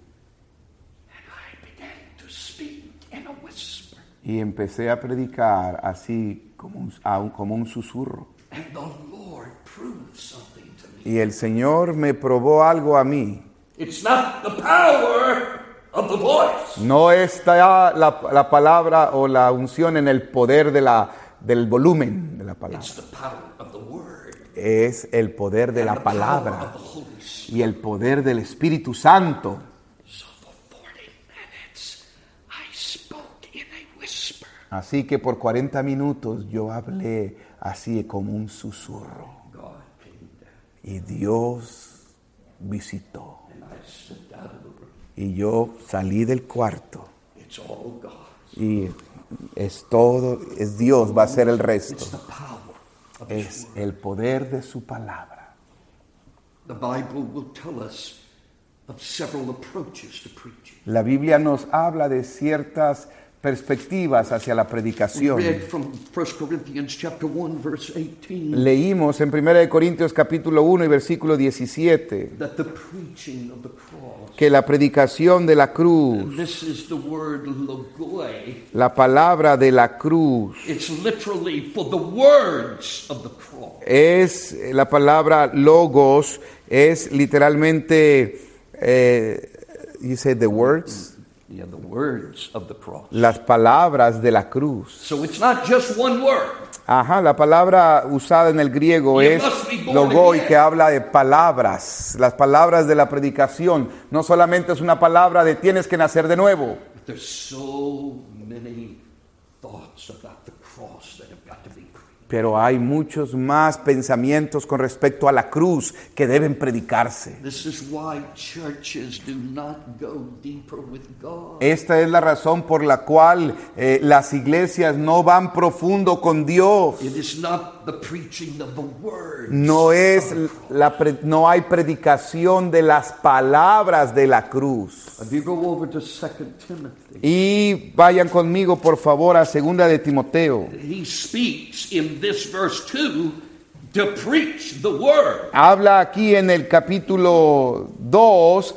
And I began to speak in a whisper. y empecé a predicar así como un, a un- como un susurro. And the Lord proved something to me. Y el Señor me probó algo a mí. It's not the power of the voice. No está la, la palabra o la unción en el poder de la, del volumen de la palabra. It's the power of the word. Es el poder de And la the power of palabra the Holy Spirit. y el poder del Espíritu Santo. So for forty minutes, I spoke in a whisper. Así que por cuarenta minutos yo hablé así como un susurro. God came down, Y Dios visitó. and I stepped out of the room. Y yo salí del cuarto. It's all God. Y es todo, es Dios, va a ser el It's resto. the power of His Es word. el poder de su palabra. The Bible will tell us of several approaches to preaching. La Biblia nos habla de ciertas perspectivas hacia la We predicación. read from First Corinthians chapter one, verse eighteen, Leímos en primera de Corintios capítulo uno y versículo diecisiete that the preaching of the cross, que la predicación de la cruz, this is the word logoi, la palabra de la cruz, it's literally for the words of the cross. es la palabra logos, es literalmente, eh, you say the words, Yeah, the words of the cross. las palabras de la cruz. So it's not just one word. Ajá, la palabra usada en el griego You es must be born logoi, again. que habla de palabras, las palabras de la predicación. No solamente es una palabra de tienes que nacer de nuevo. But there's so many thoughts about the cross that have got to be preached. Pero hay muchos más pensamientos con respecto a la cruz que deben predicarse. This is why churches do not go deeper with God. Esta es la razón por la cual eh, las iglesias no van profundo con Dios. It is not the preaching of the words. No es la pre- no hay predicación de las palabras de la cruz. If you go over to Second Timothy, Y vayan conmigo por favor a Segunda de Timoteo. he speaks in this verse two to preach the word. Habla aquí en el capítulo dos,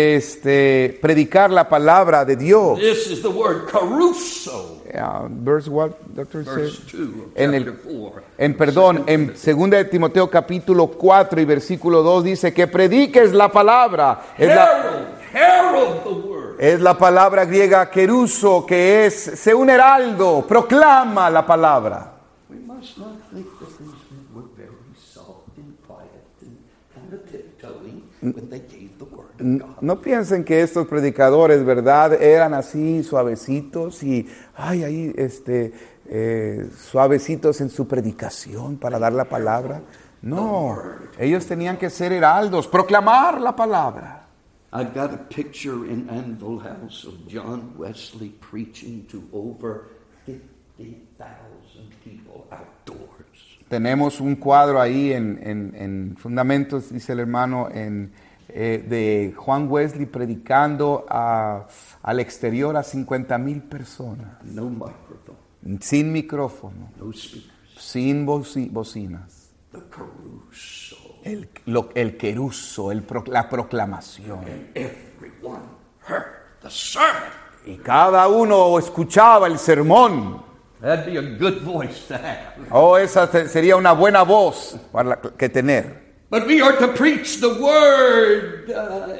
este, predicar la palabra de Dios. This is the word caruso. Uh, verse what, Doctor? Verse two of En el- chapter four. En perdón, en Segunda de Timoteo capítulo cuatro y versículo dos dice que prediques la palabra. Es la, Herald, herald the word. es la palabra griega keruso, que es, sé un heraldo, proclama la palabra. We must not think that these men were very soft and quiet and kind of tiptoeing when they gave the word of God. No piensen que estos predicadores, ¿verdad?, eran así suavecitos y, ay, ahí, este, eh, suavecitos en su predicación para dar la palabra. No, ellos tenían que ser heraldos, proclamar la palabra. I've got a picture in Anvil House of John Wesley preaching to over fifty thousand people outdoors. Tenemos un cuadro ahí en, en, en Fundamentos, dice el hermano, en, eh, de Juan Wesley predicando a, al exterior a cincuenta mil personas, No microphone, sin micrófono, no speakers. sin boci- bocinas. The caruso. El, lo- el queruso, el pro- la proclamación. Everyone heard the sermon. Y cada uno escuchaba el sermón. That'd be a good voice to have. Oh, esa te- sería una buena voz para la- que tener. But we are to preach the word uh,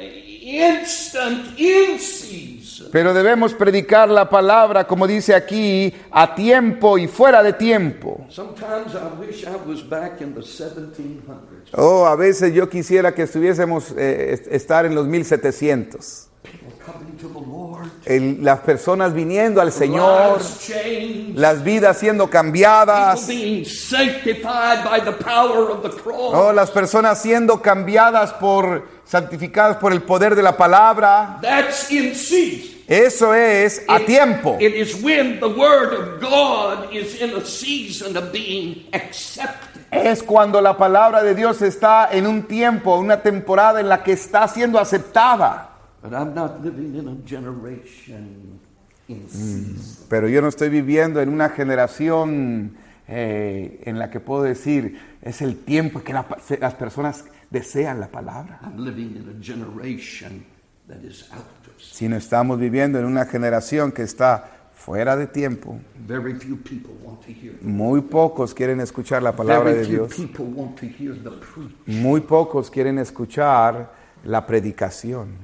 instant, in season. Pero debemos predicar la palabra, como dice aquí, a tiempo y fuera de tiempo. Sometimes I wish I was back in the seventeen hundreds. Oh, a veces yo quisiera que estuviésemos eh, est- estar en los mil setecientos. People coming to the Lord. El- las personas viniendo al Señor, Lives changed. las vidas siendo cambiadas. People being sanctified by the power of the cross. Oh, las personas siendo cambiadas por, santificadas por el poder de la palabra. That's in season. Eso es a It- tiempo. It is when the word of God is in a season of being accepted. Es cuando la palabra de Dios está en un tiempo, una temporada en la que está siendo aceptada. But I'm not living in a generation in season. Pero yo no estoy viviendo en una generación eh, en la que puedo decir, es el tiempo que la- las personas desean la palabra. I'm living in a generation that is out of season. Sino estamos viviendo en una generación que está fuera de tiempo. Very few people want to hear. Muy pocos quieren escuchar la palabra Very de few Dios. people want to hear the preach. Muy pocos quieren escuchar la predicación.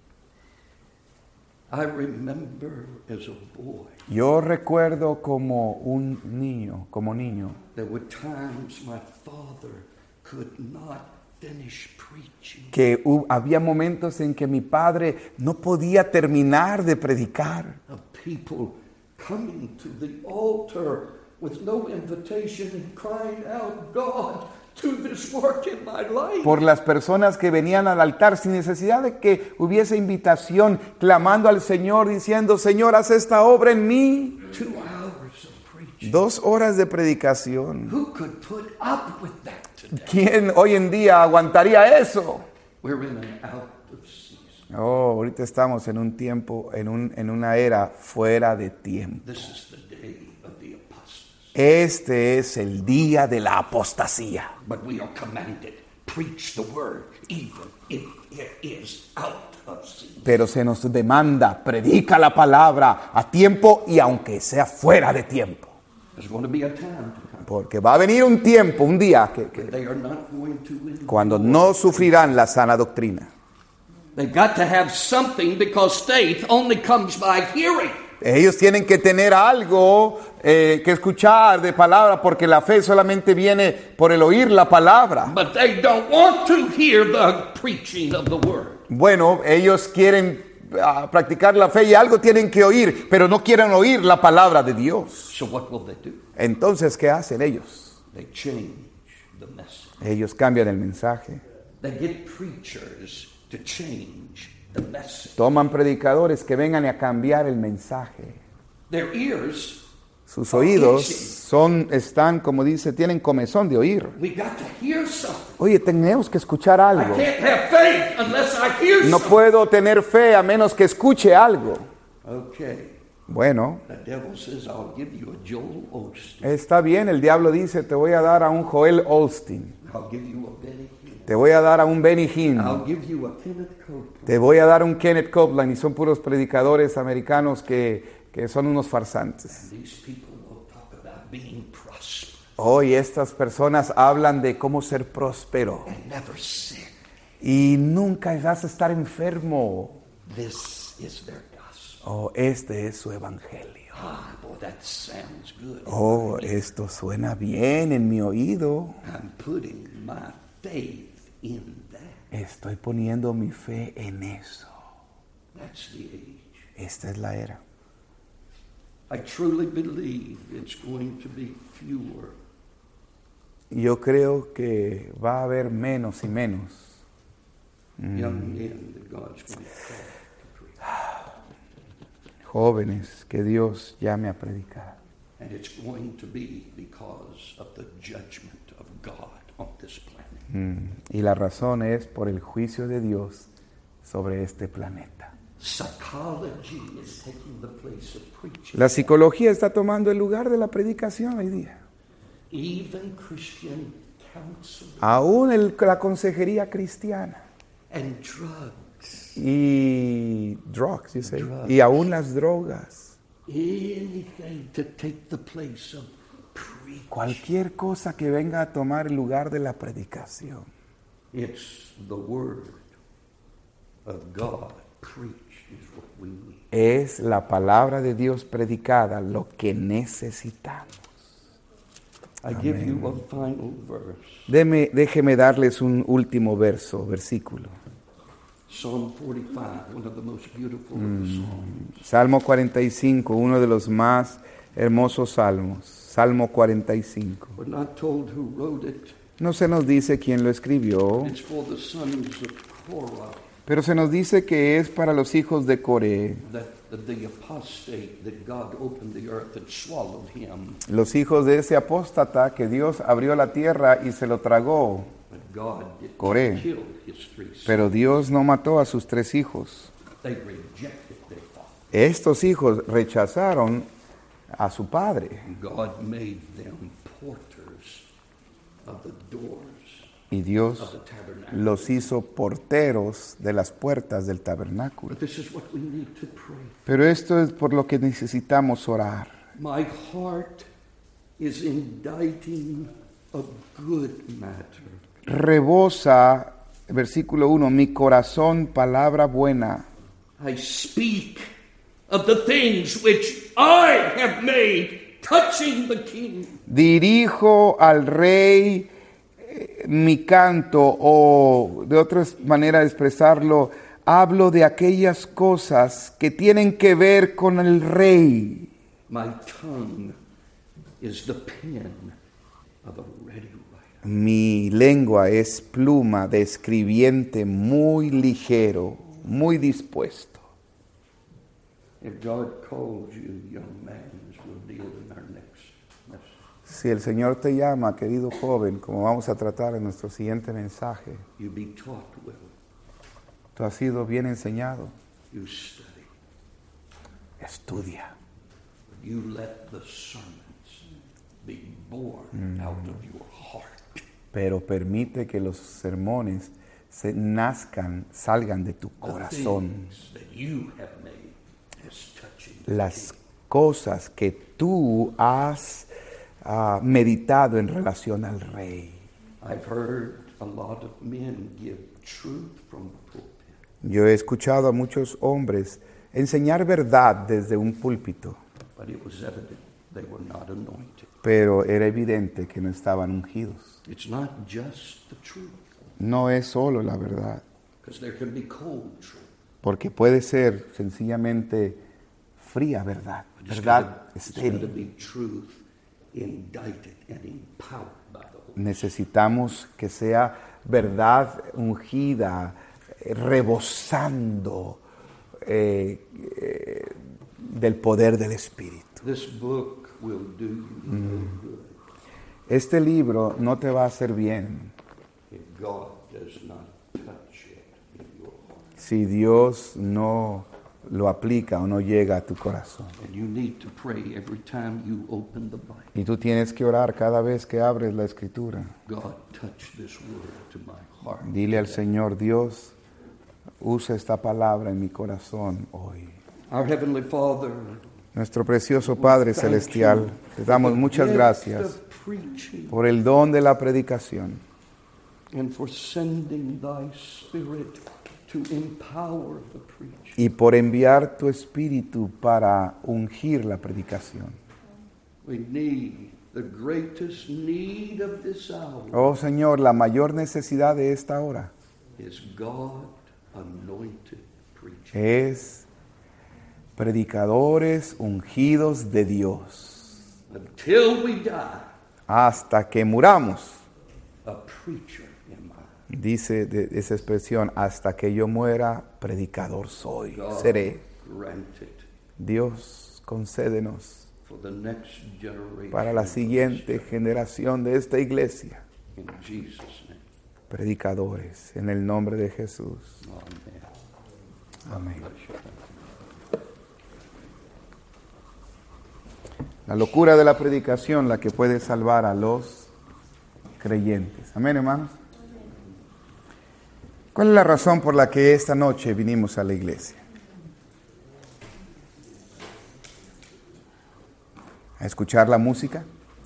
I remember as a boy, Yo recuerdo como un niño, como niño, there were times my father could not finish preaching. que hu- había momentos en que mi padre no podía terminar de predicar. Of people coming to the altar with no invitation and crying out, God, do this work in my life. Por las personas que venían al altar sin necesidad de que hubiese invitación, clamando al Señor, diciendo, Señor, haz esta obra en mí. Two hours of preaching. Dos horas de predicación. Who could put up with that today? ¿Quién hoy en día aguantaría eso? We're in an out of season. Oh, ahorita estamos en un tiempo, en, un, en una era fuera de tiempo. This is the day of the apostasy. Este es el día de la apostasía. But we are commanded, preach the word, even if it is out of season. Pero se nos demanda, predica la palabra a tiempo y aunque sea fuera de tiempo. There's going to be a time to come. Porque va a venir un tiempo, un día, que, que They are not going to endure. cuando no sufrirán la sana doctrina. They've got to have something because faith only comes by hearing. Ellos tienen que tener algo eh, que escuchar de palabra, porque la fe solamente viene por el oír la palabra. But they don't want to hear the preaching of the word. Bueno, ellos quieren uh, practicar la fe y algo tienen que oír, pero no quieren oír la palabra de Dios. So what will they do? Entonces, ¿qué hacen ellos? They change the message. Ellos cambian el mensaje. They get preachers to change the message. Toman predicadores que vengan a cambiar el mensaje. Their ears Sus oídos son, están, como dice, tienen comezón de oír. We got to hear something. Oye, tenemos que escuchar I algo. can't have faith unless I hear No something. puedo tener fe a menos que escuche algo. Okay. Bueno, The devil says, I'll give you a Joel Osteen. está bien, el diablo dice, te voy a dar a un Joel Osteen, I'll give you a Benny Hinn. te voy a dar a un Benny Hinn, I'll give you a Kenneth Copeland. te voy a dar a un Kenneth Copeland, y son puros predicadores americanos que, que son unos farsantes. These people will talk about being prosperous Hoy estas personas hablan de cómo ser próspero and never sin. y nunca vas a estar enfermo. This is their gospel. Oh, este es su evangelio. Ah, boy, that sounds good. Oh, esto suena bien en mi oído. I'm putting my faith in that. Estoy poniendo mi fe en eso. That's the age. Esta es la era. I truly believe it's going to be fewer. Yo creo que va a haber menos y menos Young men that God's going to call to preach. jóvenes que Dios llame a predicar. And it's going to be because of the judgment of God on this planet. Mm, Y la razón es por el juicio de Dios sobre este planeta. Psychology is taking the place of preaching. La psicología está tomando el lugar de la predicación hoy día. Even Christian counseling Aún el- la consejería cristiana. and drugs. Y drugs, you say. Drugs. Y aún las drogas. Anything to take the place of preaching. Cualquier cosa que venga a tomar el lugar de la predicación. It's the word of God preached is what we need. Es la palabra de Dios predicada lo que necesitamos. I give you a final verse. Deme, déjeme darles un último verso, versículo. Psalm forty-five, one of the most beautiful of the Psalms. Salmo cuarenta y cinco, uno de los más hermosos salmos. Salmo cuarenta y cinco. We're not told who wrote it. No se nos dice quién lo escribió, It's for the sons of Korah, pero se nos dice que es para los hijos de Coré, that the apostate, that God opened the earth and swallowed him. los hijos de ese apóstata que Dios abrió la tierra y se lo tragó. But God did Coré. not kill his three sons. Pero Dios no mató a sus tres hijos. They rejected their father. Estos hijos rechazaron a su padre. God made them porters of the doors Y of Dios the tabernacle. los hizo porteros de las puertas del tabernáculo. But this is what we need to pray. Pero esto es por lo que necesitamos orar. My heart is inditing a good matter. Rebosa, versículo uno, mi corazón, palabra buena. I speak of the things which I have made touching the king. Dirijo al rey eh, mi canto, o de otra manera de expresarlo, hablo de aquellas cosas que tienen que ver con el rey. My tongue is the pen of a ready writer. Mi lengua es pluma de escribiente muy ligero, muy dispuesto. If God calls you, young man, as we'll deal in our next message, Si el Señor te llama, querido joven, como vamos a tratar en nuestro siguiente mensaje, you be taught well, tú has sido bien enseñado. you study, Estudia, you let the sermons be born out of your heart. pero permite que los sermones se nazcan, salgan de tu The corazón. things that you have made as touching the Las cosas que tú has ah, meditado en relación al rey. I've heard a lot of men give truth from the pulpit, Yo he escuchado a muchos hombres enseñar verdad desde un púlpito, but it was evident they were not anointed. pero era evidente que no estaban ungidos. It's not just the truth, No es solo la verdad, because there can be cold truth. porque puede ser sencillamente fría verdad, It's verdad gotta- it's gotta estéril. be truth indicted and empowered by the Holy Necesitamos que sea verdad ungida, eh, rebosando eh, eh, del poder del Espíritu. This book will do you no good Este libro no te va a hacer bien if God does not touch it in your heart. si Dios no lo aplica o no llega a tu corazón. And you need to pray every time you open the Bible. Y tú tienes que orar cada vez que abres la Escritura. God, touch this word to my heart. Dile al Señor, Dios, usa esta palabra en mi corazón hoy. Our Heavenly Father, Nuestro precioso Padre thank Celestial, you te damos for the muchas gift gracias of preaching por el don de la predicación and for sending thy Spirit to empower the preacher. y por enviar tu Espíritu para ungir la predicación. We need the greatest need of this hour Oh Señor, la mayor necesidad de esta hora is God anointed preaching. es predicadores ungidos de Dios. Until we die, Hasta que muramos, a preacher am I. dice de esa expresión, hasta que yo muera, predicador soy, God, seré. grant it Dios, concédenos for the next generation. para la of siguiente this generación de esta iglesia, church. In Jesus' name. predicadores, en el nombre de Jesús. Amen. Amén. Bless you. La locura de la predicación, la que puede salvar a los creyentes. Amén, hermanos. ¿Cuál es la razón por la que esta noche vinimos a la iglesia? ¿A escuchar la música?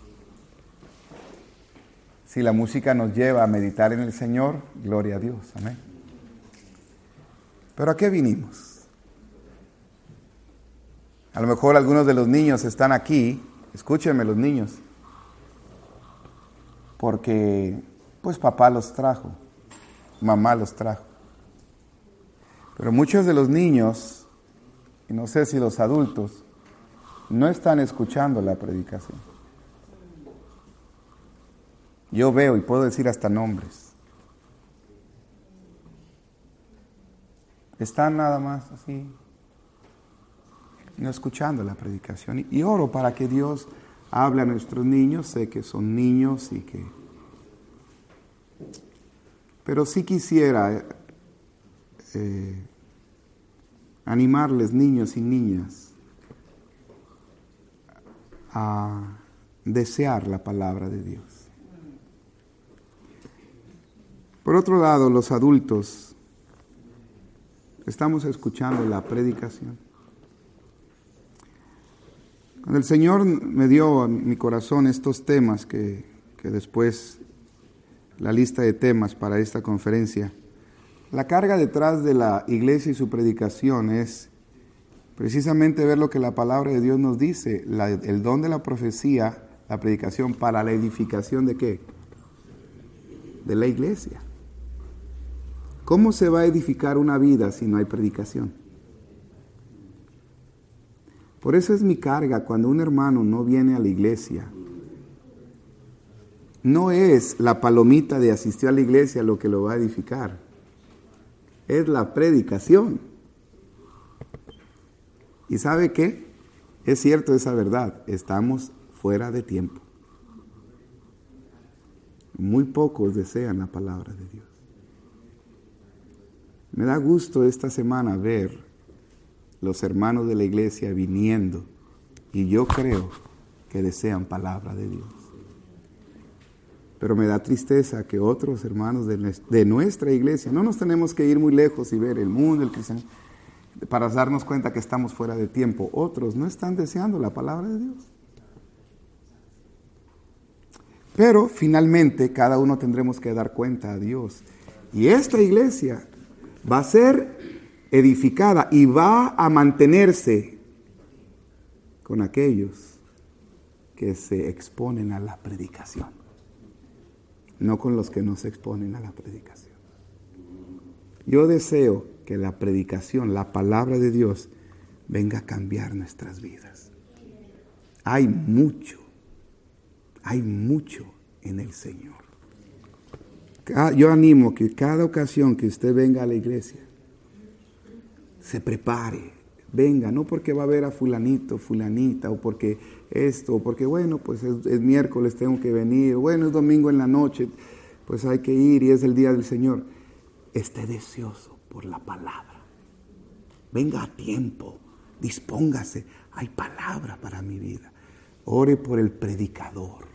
Si la música nos lleva a meditar en el Señor, gloria a Dios. Amén. ¿Pero a qué vinimos? A lo mejor algunos de los niños están aquí, escúchenme los niños, porque pues papá los trajo, mamá los trajo. Pero muchos de los niños, y no sé si los adultos, no están escuchando la predicación. Yo veo y puedo decir hasta nombres. Están nada más así, no escuchando la predicación. Y, y oro para que Dios hable a nuestros niños. Sé que son niños y que... Pero sí quisiera eh, animarles, niños y niñas, a desear la palabra de Dios. Por otro lado, los adultos, estamos escuchando la predicación. Cuando el Señor me dio en mi corazón estos temas, que, que después, la lista de temas para esta conferencia, la carga detrás de la iglesia y su predicación es precisamente ver lo que la palabra de Dios nos dice, la, el don de la profecía, la predicación para la edificación de ¿qué? De la iglesia. ¿Cómo se va a edificar una vida si no hay predicación? Por eso es mi carga cuando un hermano no viene a la iglesia. No es la palomita de asistir a la iglesia lo que lo va a edificar. Es la predicación. ¿Y sabe qué? Es cierto esa verdad. Estamos fuera de tiempo. Muy pocos desean la palabra de Dios. Me da gusto esta semana ver los hermanos de la iglesia viniendo, y yo creo que desean palabra de Dios. Pero me da tristeza que otros hermanos de, de nuestra iglesia, no nos tenemos que ir muy lejos y ver el mundo, el cristianismo, para darnos cuenta que estamos fuera de tiempo. Otros no están deseando la palabra de Dios. Pero finalmente cada uno tendremos que dar cuenta a Dios. Y esta iglesia va a ser edificada y va a mantenerse con aquellos que se exponen a la predicación, no con los que no se exponen a la predicación. Yo deseo que la predicación, la palabra de Dios, venga a cambiar nuestras vidas. Hay mucho, hay mucho en el Señor. Yo animo que cada ocasión que usted venga a la iglesia, se prepare, venga, no porque va a ver a fulanito, fulanita, o porque esto, o porque bueno, pues es, es miércoles, tengo que venir, bueno, es domingo en la noche, pues hay que ir y es el día del Señor. Esté deseoso por la palabra. Venga a tiempo, dispóngase, hay palabra para mi vida. Ore por el predicador,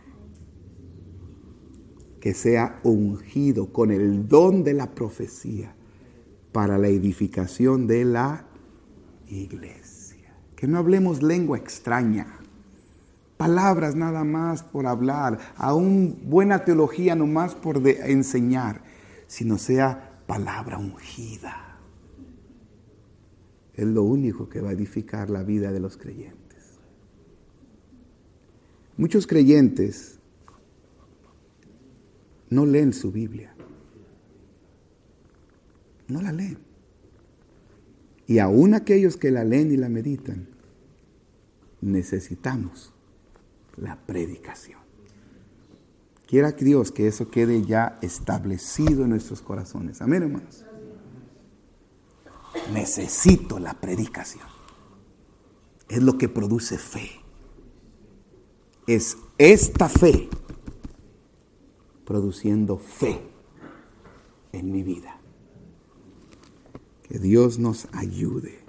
que sea ungido con el don de la profecía para la edificación de la iglesia. Que no hablemos lengua extraña, palabras nada más por hablar, aún buena teología nomás por de enseñar, sino sea palabra ungida. Es lo único que va a edificar la vida de los creyentes. Muchos creyentes no leen su Biblia. No la leen. Y aún aquellos que la leen y la meditan, necesitamos la predicación. Quiera que Dios que eso quede ya establecido en nuestros corazones. Amén, hermanos. Necesito la predicación. Es lo que produce fe. Es esta fe produciendo fe en mi vida. Que Dios nos ayude